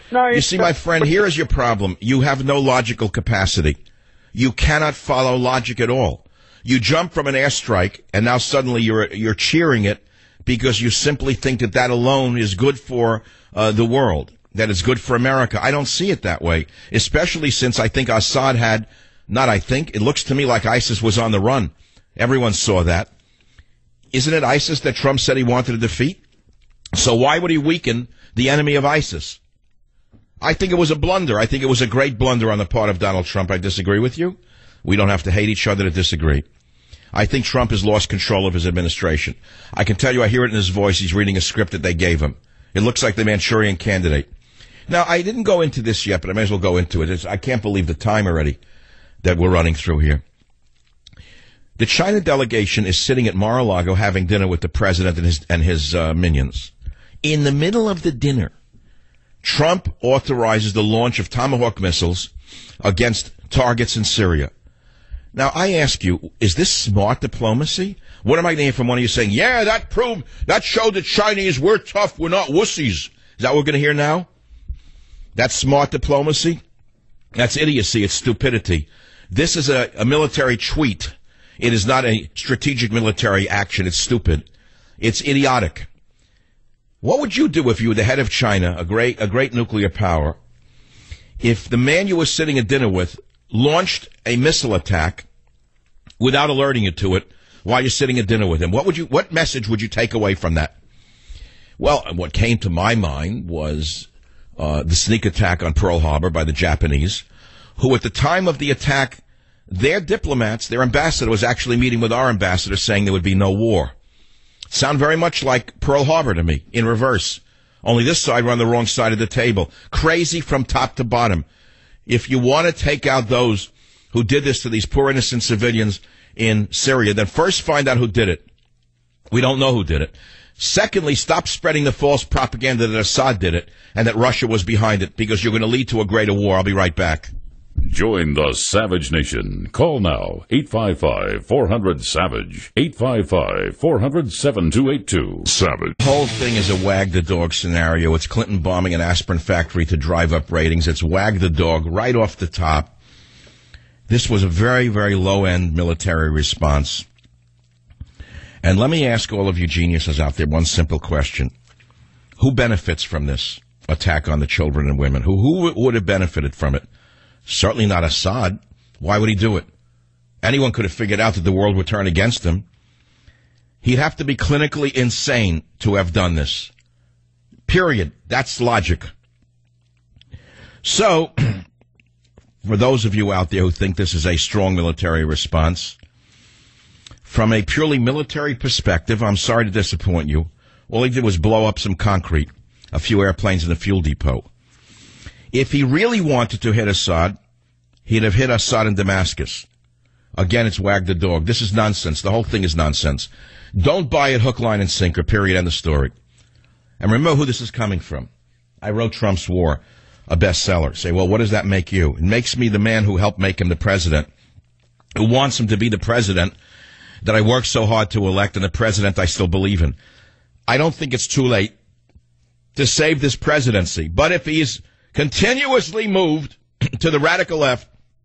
No, you see, my friend, here is your problem. You have no logical capacity. You cannot follow logic at all. You jump from an airstrike, and now suddenly you're you're cheering it because you simply think that that alone is good for uh, the world, that it's good for America. I don't see it that way, especially since I think Assad had, not I think, it looks to me like ISIS was on the run. Everyone saw that. Isn't it ISIS that Trump said he wanted to defeat? So why would he weaken the enemy of ISIS? I think it was a blunder. I think it was a great blunder on the part of Donald Trump. I disagree with you. We don't have to hate each other to disagree. I think Trump has lost control of his administration. I can tell you, I hear it in his voice. He's reading a script that they gave him. It looks like the Manchurian Candidate. Now, I didn't go into this yet, but I may as well go into it. It's, I can't believe the time already that we're running through here. The China delegation is sitting at Mar-a-Lago having dinner with the president and his, and his uh, minions. In the middle of the dinner, Trump authorizes the launch of Tomahawk missiles against targets in Syria. Now, I ask you, is this smart diplomacy? What am I going to hear from one of you saying, yeah, that proved, that showed the Chinese, we're tough, we're not wussies. Is that what we're going to hear now? That's smart diplomacy? That's idiocy, it's stupidity. This is a, a military tweet. It is not a strategic military action. It's stupid. It's idiotic. What would you do if you were the head of China, a great a great nuclear power, if the man you were sitting at dinner with launched a missile attack without alerting you to it while you're sitting at dinner with him? What would you? What message would you take away from that? Well, what came to my mind was uh, the sneak attack on Pearl Harbor by the Japanese, who at the time of the attack, their diplomats, their ambassador was actually meeting with our ambassador saying there would be no war. Sound very much like Pearl Harbor to me, in reverse. Only this side we're on the wrong side of the table. Crazy from top to bottom. If you want to take out those who did this to these poor innocent civilians in Syria, then first find out who did it. We don't know who did it. Secondly, stop spreading the false propaganda that Assad did it and that Russia was behind it, because you're going to lead to a greater war. I'll be right back. Join the Savage Nation. Call now, eight five five, four hundred, SAVAGE, eight five five, four hundred, seven two eight two. Savage. The whole thing is a wag the dog scenario. It's Clinton bombing an aspirin factory to drive up ratings. It's wag the dog right off the top. This was a very, very low-end military response. And let me ask all of you geniuses out there one simple question. Who benefits from this attack on the children and women? Who, who would have benefited from it? Certainly not Assad. Why would he do it? Anyone could have figured out that the world would turn against him. He'd have to be clinically insane to have done this. Period. That's logic. So, for those of you out there who think this is a strong military response, from a purely military perspective, I'm sorry to disappoint you. All he did was blow up some concrete, a few airplanes in a fuel depot. If he really wanted to hit Assad, he'd have hit Assad in Damascus. Again, it's wag the dog. This is nonsense. The whole thing is nonsense. Don't buy it hook, line, and sinker, period, end of story. And remember who this is coming from. I wrote Trump's War, a bestseller. Say, well, what does that make you? It makes me the man who helped make him the president, who wants him to be the president that I worked so hard to elect and the president I still believe in. I don't think it's too late to save this presidency. But if he's continuously moved to the radical left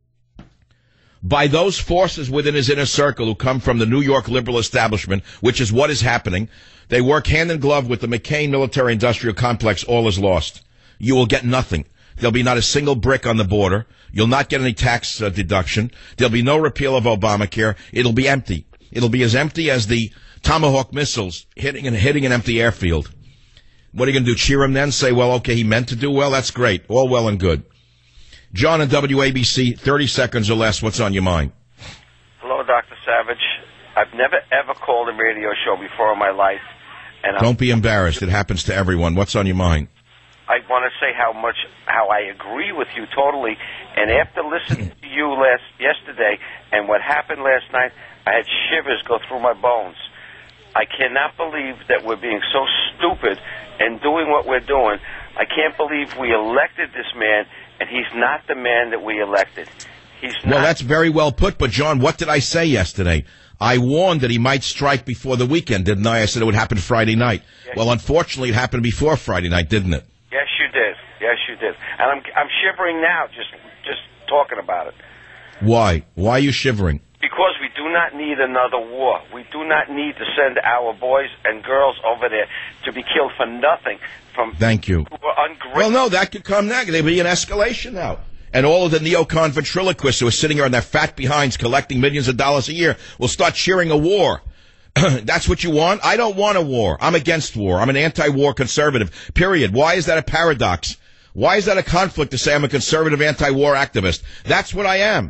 by those forces within his inner circle who come from the New York liberal establishment, which is what is happening, they work hand in glove with the McCain military-industrial complex, all is lost. You will get nothing. There'll be not a single brick on the border. You'll not get any tax uh, deduction. There'll be no repeal of Obamacare. It'll be empty. It'll be as empty as the Tomahawk missiles hitting and hitting an empty airfield. What are you going to do, cheer him then? Say, well, okay, he meant to do well? That's great. All well and good. John and W A B C, thirty seconds or less. What's on your mind? Hello, Doctor Savage. I've never, ever called a radio show before in my life. And Don't I'm, be embarrassed. It happens to everyone. What's on your mind? I want to say how much, how I agree with you totally. And after listening to you last yesterday and what happened last night, I had shivers go through my bones. I cannot believe that we're being so stupid and doing what we're doing. I can't believe we elected this man, and he's not the man that we elected. He's not. Well, that's very well put, but, John, what did I say yesterday? I warned that he might strike before the weekend, didn't I? I said it would happen Friday night. Yes. Well, unfortunately, it happened before Friday night, didn't it? Yes, you did. Yes, you you did. And I'm I'm shivering now just just talking about it. Why? Why are you shivering? Because we do not need another war. We do not need to send our boys and girls over there to be killed for nothing. From Thank you. who are ungrateful. Well, no, that could come next. There'll be an escalation now. And all of the neocon ventriloquists who are sitting here on their fat behinds collecting millions of dollars a year will start cheering a war. That's what you want? I don't want a war. I'm against war. I'm an anti-war conservative, period. Why is that a paradox? Why is that a conflict to say I'm a conservative anti-war activist? That's what I am.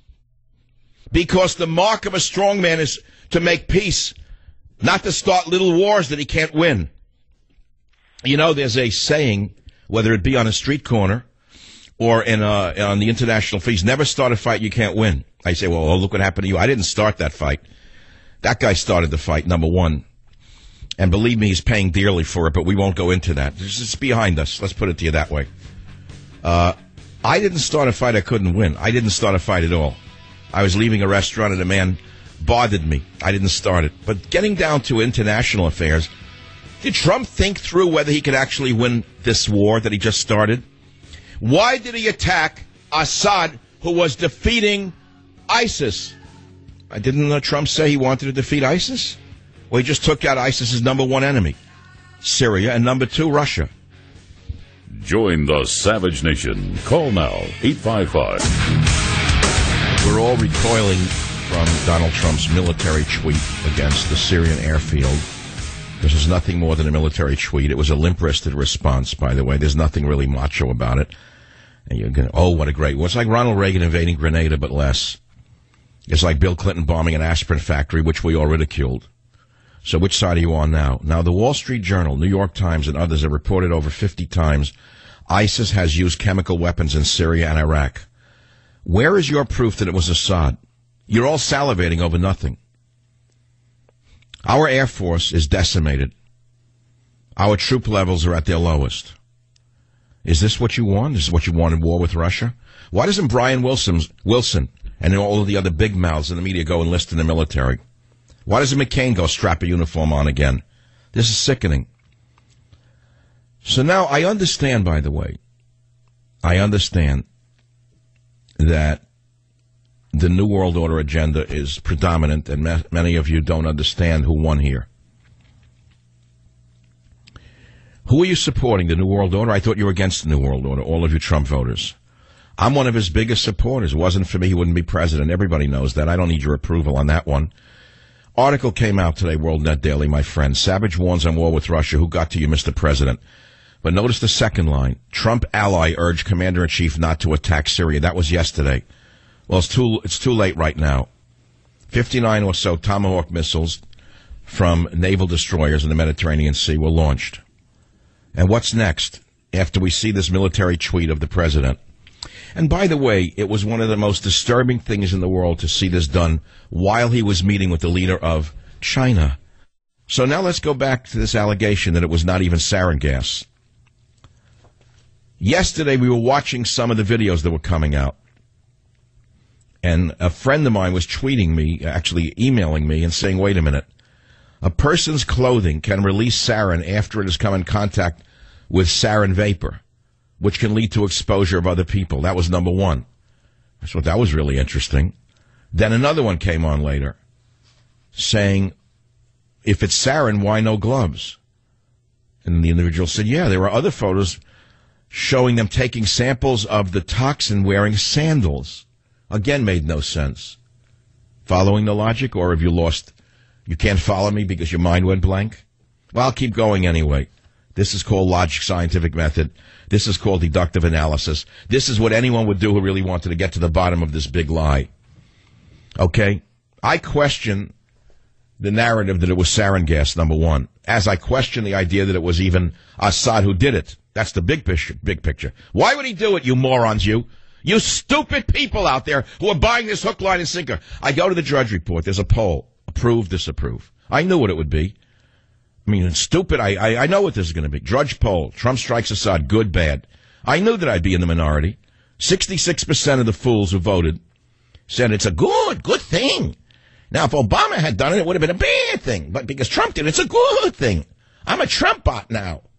Because the mark of a strong man is to make peace, not to start little wars that he can't win. You know, there's a saying, whether it be on a street corner or in a, on the international fees, never start a fight you can't win. I say, well, oh, look what happened to you. I didn't start that fight. That guy started the fight, number one. And believe me, he's paying dearly for it, but we won't go into that. It's, it's behind us. Let's put it to you that way. Uh, I didn't start a fight I couldn't win. I didn't start a fight at all. I was leaving a restaurant and a man bothered me. I didn't start it. But getting down to international affairs, did Trump think through whether he could actually win this war that he just started? Why did he attack Assad, who was defeating ISIS? I didn't uh, Trump say he wanted to defeat ISIS? Well, he just took out ISIS's number one enemy, Syria, and number two, Russia. Join the Savage Nation. Call now, eight five five. We're all recoiling from Donald Trump's military tweet against the Syrian airfield. This is nothing more than a military tweet. It was a limp-wristed response, by the way. There's nothing really macho about it. And you're going, oh, what a great one. It's like Ronald Reagan invading Grenada, but less. It's like Bill Clinton bombing an aspirin factory, which we all ridiculed. So which side are you on now? Now, the Wall Street Journal, New York Times, and others have reported over fifty times ISIS has used chemical weapons in Syria and Iraq. Where is your proof that it was Assad? You're all salivating over nothing. Our Air Force is decimated. Our troop levels are at their lowest. Is this what you want? Is this what you want in war with Russia? Why doesn't Brian Wilson's, Wilson and all of the other big mouths in the media go enlist in the military? Why doesn't McCain go strap a uniform on again? This is sickening. So now I understand, by the way, I understand that the New World Order agenda is predominant, and ma- many of you don't understand who won here. Who are you supporting, the New World Order? I thought you were against the New World Order, all of you Trump voters. I'm one of his biggest supporters. It wasn't for me, he wouldn't be president. Everybody knows that. I don't need your approval on that one. Article came out today, WorldNet Daily, my friend. Savage warns on war with Russia. Who got to you, Mister President? But notice the second line. Trump ally urged Commander-in-Chief not to attack Syria. That was yesterday. Well, it's too it's too late right now. fifty-nine or so Tomahawk missiles from naval destroyers in the Mediterranean Sea were launched. And what's next after we see this military tweet of the president? And by the way, it was one of the most disturbing things in the world to see this done while he was meeting with the leader of China. So now let's go back to this allegation that it was not even sarin gas. Yesterday we were watching some of the videos that were coming out. And a friend of mine was tweeting me, actually emailing me, and saying, wait a minute. A person's clothing can release sarin after it has come in contact with sarin vapor, which can lead to exposure of other people. That was number one. I thought that was really interesting. Then another one came on later saying, if it's sarin, why no gloves? And the individual said, yeah, there were other photos showing them taking samples of the toxin wearing sandals. Again, made no sense. Following the logic, or have you lost, you can't follow me because your mind went blank? Well, I'll keep going anyway. This is called logic scientific method. This is called deductive analysis. This is what anyone would do who really wanted to get to the bottom of this big lie. Okay? I question the narrative that it was sarin gas, number one, as I question the idea that it was even Assad who did it. That's the big picture. Big picture. Why would he do it, you morons, you? You stupid people out there who are buying this hook, line, and sinker. I go to the Drudge Report. There's a poll. Approve, disapprove. I knew what it would be. I mean, it's stupid. I, I, I know what this is going to be. Drudge poll. Trump strikes Assad. Good, bad. I knew that I'd be in the minority. sixty-six percent of the fools who voted said it's a good, good thing. Now, if Obama had done it, it would have been a bad thing. But because Trump did it, it's a good thing. I'm a Trump bot now.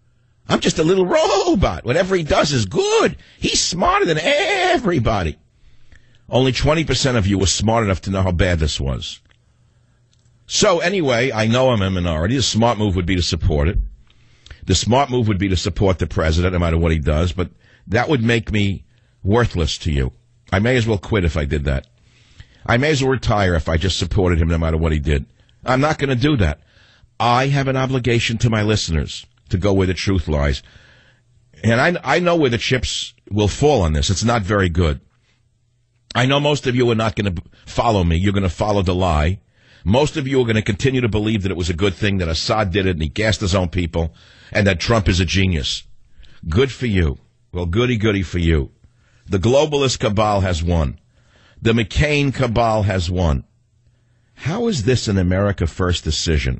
I'm just a little robot. Whatever he does is good. He's smarter than everybody. Only twenty percent of you were smart enough to know how bad this was. So anyway, I know I'm a minority. The smart move would be to support it. The smart move would be to support the president no matter what he does, but that would make me worthless to you. I may as well quit if I did that. I may as well retire if I just supported him no matter what he did. I'm not going to do that. I have an obligation to my listeners to go where the truth lies. And I, I know where the chips will fall on this. It's not very good. I know most of you are not going to follow me. You're going to follow the lie. Most of you are going to continue to believe that it was a good thing, that Assad did it and he gassed his own people, and that Trump is a genius. Good for you. Well, goody, goody for you. The globalist cabal has won. The McCain cabal has won. How is this an America First decision?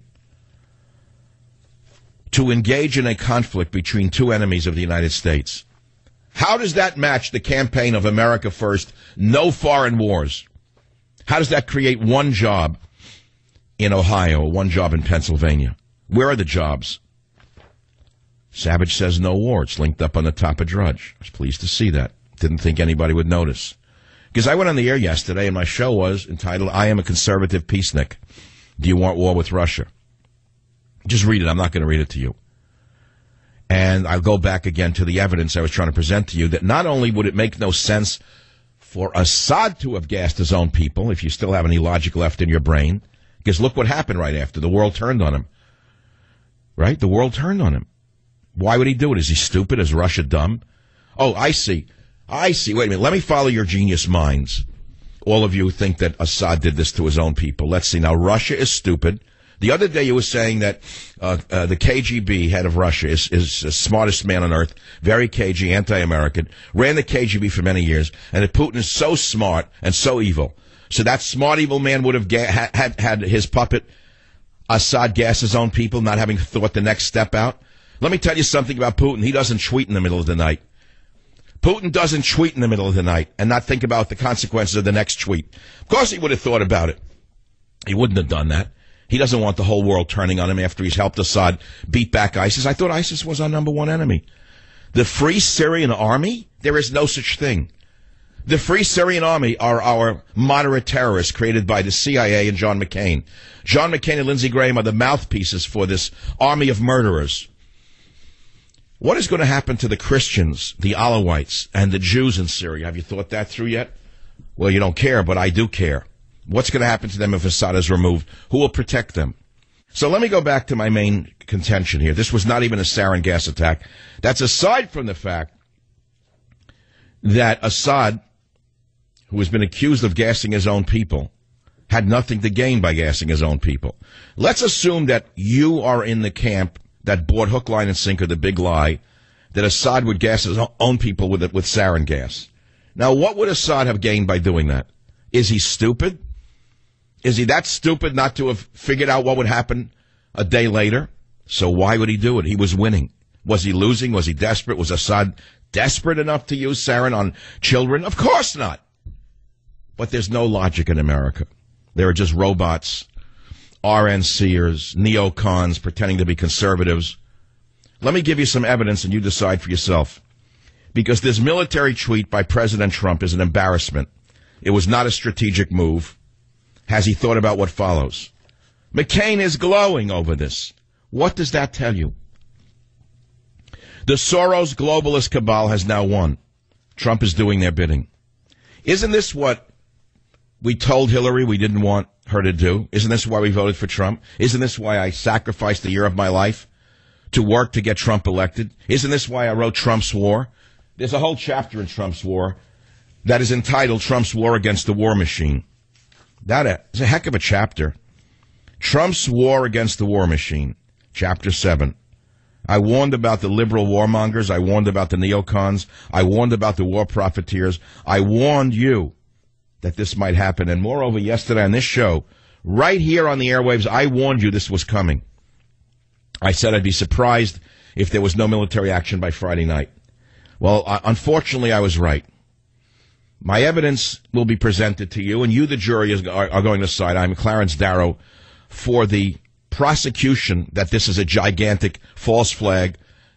To engage in a conflict between two enemies of the United States. How does that match the campaign of America First, no foreign wars? How does that create one job in Ohio, one job in Pennsylvania? Where are the jobs? Savage says no war. It's linked up on the top of Drudge. I was pleased to see that. Didn't think anybody would notice. Because I went on the air yesterday and my show was entitled, I Am a Conservative Peacenik. Do you want war with Russia? Just read it. I'm not going to read it to you. And I'll go back again to the evidence I was trying to present to you that not only would it make no sense for Assad to have gassed his own people, if you still have any logic left in your brain, because look what happened right after. The world turned on him. Right? The world turned on him. Why would he do it? Is he stupid? Is Russia dumb? Oh, I see. I see. Wait a minute. Let me follow your genius minds. All of you think that Assad did this to his own people. Let's see. Now, Russia is stupid. The other day you were saying that uh, uh, the K G B head of Russia is, is the smartest man on earth, very cagey, anti-American, ran the K G B for many years, and that Putin is so smart and so evil. So that smart, evil man would have ga- had, had his puppet, Assad, gas his own people, not having thought the next step out. Let me tell you something about Putin. He doesn't tweet in the middle of the night. Putin doesn't tweet in the middle of the night and not think about the consequences of the next tweet. Of course he would have thought about it. He wouldn't have done that. He doesn't want the whole world turning on him after he's helped Assad beat back ISIS. I thought ISIS was our number one enemy. The Free Syrian Army? There is no such thing. The Free Syrian Army are our moderate terrorists created by the C I A and John McCain. John McCain and Lindsey Graham are the mouthpieces for this army of murderers. What is going to happen to the Christians, the Alawites, and the Jews in Syria? Have you thought that through yet? Well, you don't care, but I do care. What's going to happen to them if Assad is removed? Who will protect them? So let me go back to my main contention here. This was not even a sarin gas attack. That's aside from the fact that Assad, who has been accused of gassing his own people, had nothing to gain by gassing his own people. Let's assume that you are in the camp that bought hook, line, and sinker the big lie that Assad would gas his own people with with sarin gas. Now, what would Assad have gained by doing that? Is he stupid? Is he that stupid not to have figured out what would happen a day later? So why would he do it? He was winning. Was he losing? Was he desperate? Was Assad desperate enough to use sarin on children? Of course not. But there's no logic in America. There are just robots, R N C'ers, neocons pretending to be conservatives. Let me give you some evidence and you decide for yourself. Because this military tweet by President Trump is an embarrassment. It was not a strategic move. Has he thought about what follows? McCain is glowing over this. What does that tell you? The Soros globalist cabal has now won. Trump is doing their bidding. Isn't this what we told Hillary we didn't want her to do? Isn't this why we voted for Trump? Isn't this why I sacrificed a year of my life to work to get Trump elected? Isn't this why I wrote Trump's War? There's a whole chapter in Trump's War that is entitled Trump's War Against the War Machine. That is a heck of a chapter. Trump's War Against the War Machine, Chapter seven. I warned about the liberal warmongers. I warned about the neocons. I warned about the war profiteers. I warned you that this might happen. And moreover, yesterday on this show, right here on the airwaves, I warned you this was coming. I said I'd be surprised if there was no military action by Friday night. Well, uh, unfortunately, I was right. My evidence will be presented to you, and you, the jury, is, are, are going to decide. I'm Clarence Darrow for the prosecution that this is a gigantic false flag,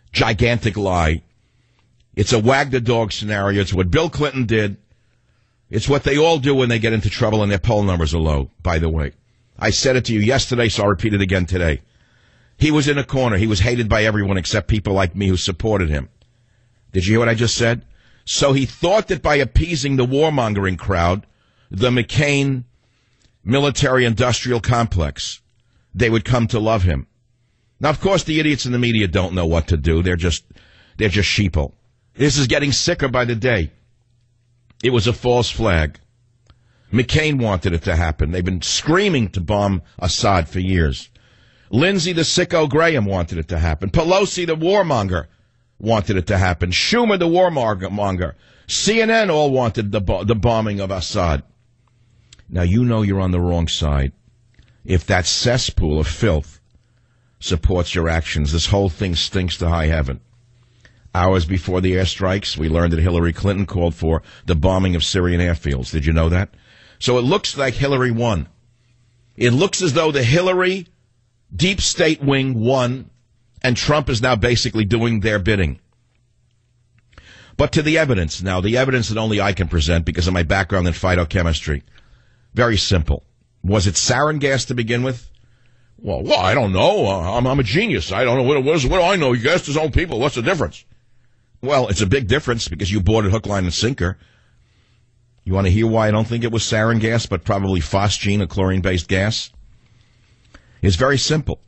gigantic lie. It's a wag the dog scenario. It's what Bill Clinton did. It's what they all do when they get into trouble and their poll numbers are low, by the way. I said it to you yesterday, so I'll repeat it again today. He was in a corner. He was hated by everyone except people like me who supported him. Did you hear what I just said? So he thought that by appeasing the warmongering crowd, the McCain military-industrial complex, they would come to love him. Now, of course, the idiots in the media don't know what to do. They're just, they're just sheeple. This is getting sicker by the day. It was a false flag. McCain wanted it to happen. They've been screaming to bomb Assad for years. Lindsey the sicko Graham wanted it to happen. Pelosi the warmonger wanted it to happen. Schumer the warmonger. C N N all wanted the, bo- the bombing of Assad. Now, you know you're on the wrong side if that cesspool of filth supports your actions. This whole thing stinks to high heaven. Hours before the airstrikes, we learned that Hillary Clinton called for the bombing of Syrian airfields. Did you know that? So it looks like Hillary won. It looks as though the Hillary deep state wing won, and Trump is now basically doing their bidding. But to the evidence now, the evidence that only I can present because of my background in phytochemistry. Very simple. Was it sarin gas to begin with? Well, well I don't know. Uh, I'm, I'm a genius. I don't know. What, what, is, what do I know? You gassed his own people. What's the difference? Well, it's a big difference because you bought it hook, line, and sinker. You want to hear why I don't think it was sarin gas, but probably phosgene, a chlorine-based gas? It's very simple.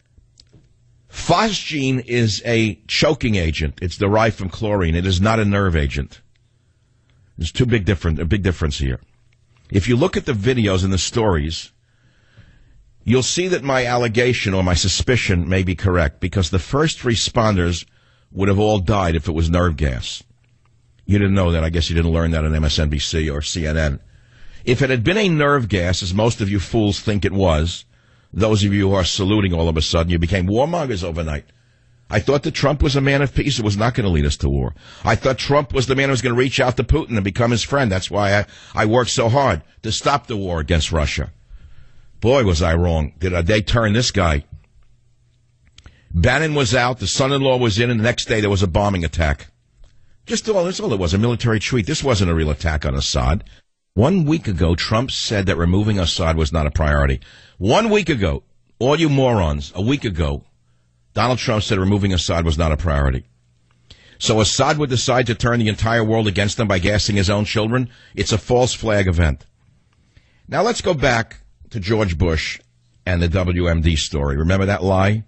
Phosgene is a choking agent. It's derived from chlorine. It is not a nerve agent. There's two big different, a big difference here. If you look at the videos and the stories, you'll see that my allegation or my suspicion may be correct because the first responders would have all died if it was nerve gas. You didn't know that. I guess you didn't learn that on M S N B C or C N N. If it had been a nerve gas, as most of you fools think it was, those of you who are saluting all of a sudden, you became warmongers overnight. I thought that Trump was a man of peace who was not going to lead us to war. I thought Trump was the man who was going to reach out to Putin and become his friend. That's why I, I worked so hard to stop the war against Russia. Boy, was I wrong. Did they turn this guy? Bannon was out, the son-in-law was in, and the next day there was a bombing attack. Just all, that's all it was, a military tweet. This wasn't a real attack on Assad. One week ago, Trump said that removing Assad was not a priority. One week ago, all you morons, a week ago, Donald Trump said removing Assad was not a priority. So Assad would decide to turn the entire world against him by gassing his own children? It's a false flag event. Now let's go back to George Bush and the W M D story. Remember that lie?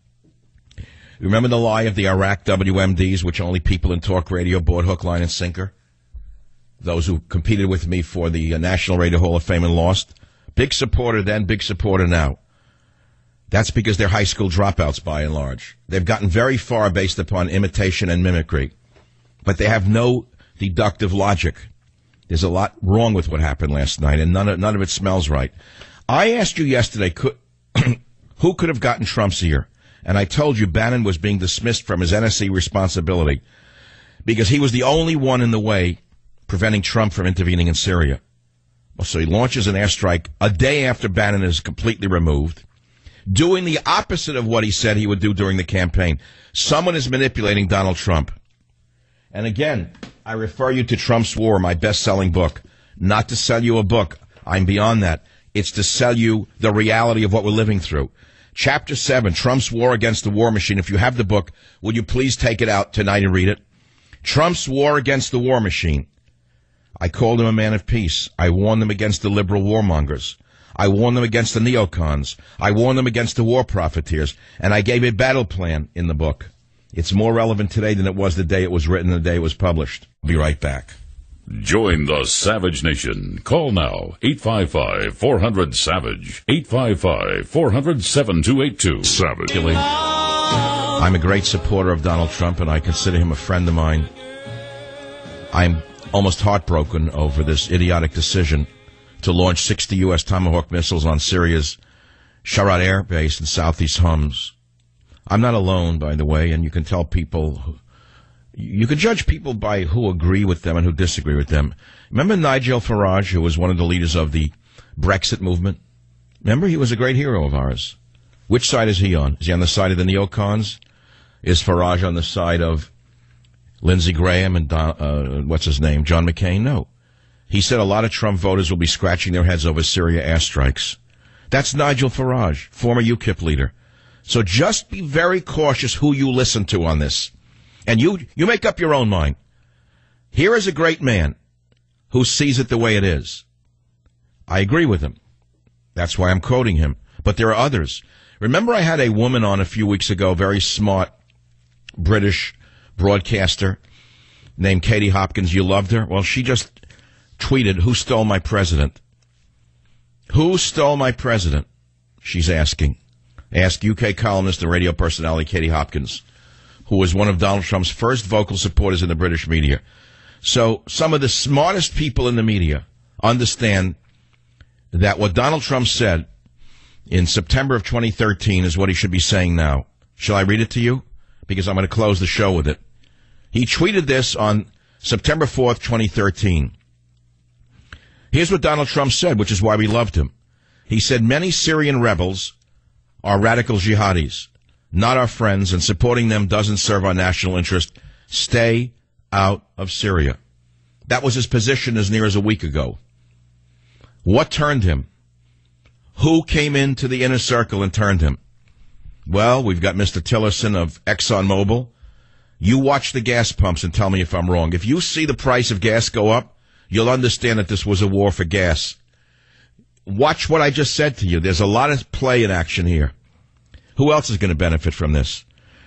Remember the lie of the Iraq W M Ds, which only people in talk radio bought hook, line, and sinker? Those who competed with me for the National Radio Hall of Fame and lost? Big supporter then, big supporter now. That's because they're high school dropouts, by and large. They've gotten very far based upon imitation and mimicry. But they have no deductive logic. There's a lot wrong with what happened last night, and none of, none of it smells right. I asked you yesterday, could, who could have gotten Trump's ear? And I told you Bannon was being dismissed from his N S C responsibility because he was the only one in the way preventing Trump from intervening in Syria. Well, so he launches an airstrike a day after Bannon is completely removed, doing the opposite of what he said he would do during the campaign. Someone is manipulating Donald Trump. And again, I refer you to Trump's War, my best-selling book. Not to sell you a book. I'm beyond that. It's to sell you the reality of what we're living through. Chapter seven, Trump's War Against the War Machine. If you have the book, would you please take it out tonight and read it? Trump's War Against the War Machine. I called him a man of peace. I warned them against the liberal warmongers. I warned them against the neocons. I warned them against the war profiteers. And I gave a battle plan in the book. It's more relevant today than it was the day it was written, the day it was published. I'll be right back. Join the Savage Nation. Call now, eight five five, four hundred, SAVAGE, eight five five, four hundred, seven two eight two. Savage. I'm a great supporter of Donald Trump, and I consider him a friend of mine. I'm almost heartbroken over this idiotic decision to launch sixty U S Tomahawk missiles on Syria's Sharat Air Base in southeast Homs. I'm not alone, by the way, and you can tell people... You can judge people by who agree with them and who disagree with them. Remember Nigel Farage, who was one of the leaders of the Brexit movement? Remember, he was a great hero of ours. Which side is he on? Is he on the side of the neocons? Is Farage on the side of Lindsey Graham and Don, uh, what's his name, John McCain? No. He said a lot of Trump voters will be scratching their heads over Syria airstrikes. That's Nigel Farage, former U KIP leader. So just be very cautious who you listen to on this. And you, you make up your own mind. Here is a great man who sees it the way it is. I agree with him. That's why I'm quoting him. But there are others. Remember I had a woman on a few weeks ago, very smart British broadcaster named Katie Hopkins. You loved her? Well, she just tweeted, who stole my president? Who stole my president? She's asking. Ask U K columnist and radio personality Katie Hopkins, who was one of Donald Trump's first vocal supporters in the British media. So some of the smartest people in the media understand that what Donald Trump said in September of twenty thirteen is what he should be saying now. Shall I read it to you? Because I'm going to close the show with it. He tweeted this on September fourth, twenty thirteen. Here's what Donald Trump said, which is why we loved him. He said, many Syrian rebels are radical jihadis, not our friends, and supporting them doesn't serve our national interest. Stay out of Syria. That was his position as near as a week ago. What turned him? Who came into the inner circle and turned him? Well, we've got Mister Tillerson of ExxonMobil. You watch the gas pumps and tell me if I'm wrong. If you see the price of gas go up, you'll understand that this was a war for gas. Watch what I just said to you. There's a lot of play in action here. Who else is going to benefit from this?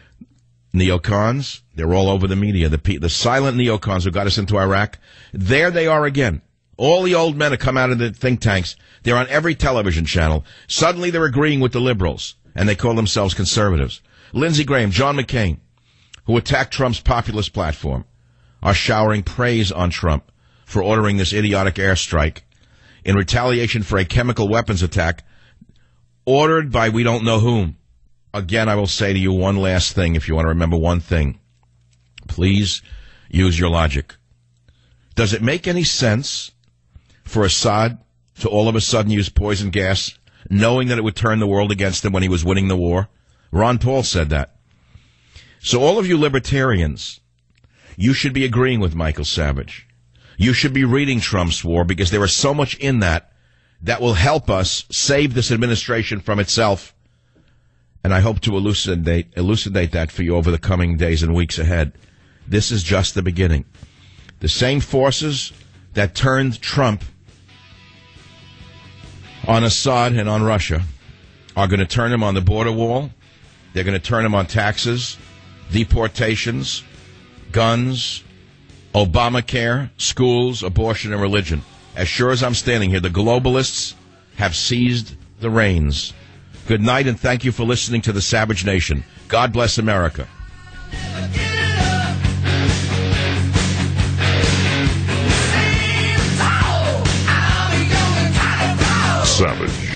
Neocons. They're all over the media. The, the silent neocons who got us into Iraq. There they are again. All the old men have come out of the think tanks. They're on every television channel. Suddenly they're agreeing with the liberals, and they call themselves conservatives. Lindsey Graham, John McCain, who attacked Trump's populist platform, are showering praise on Trump for ordering this idiotic airstrike in retaliation for a chemical weapons attack ordered by we don't know whom. Again, I will say to you one last thing, if you want to remember one thing. Please use your logic. Does it make any sense for Assad to all of a sudden use poison gas, knowing that it would turn the world against him when he was winning the war? Ron Paul said that. So all of you libertarians, you should be agreeing with Michael Savage. You should be reading Trump's war, because there is so much in that that will help us save this administration from itself. And I hope to elucidate, elucidate that for you over the coming days and weeks ahead. This is just the beginning. The same forces that turned Trump on Assad and on Russia are going to turn him on the border wall. They're going to turn him on taxes, deportations, guns, Obamacare, schools, abortion, and religion. As sure as I'm standing here, the globalists have seized the reins. Good night, and thank you for listening to the Savage Nation. God bless America. Savage.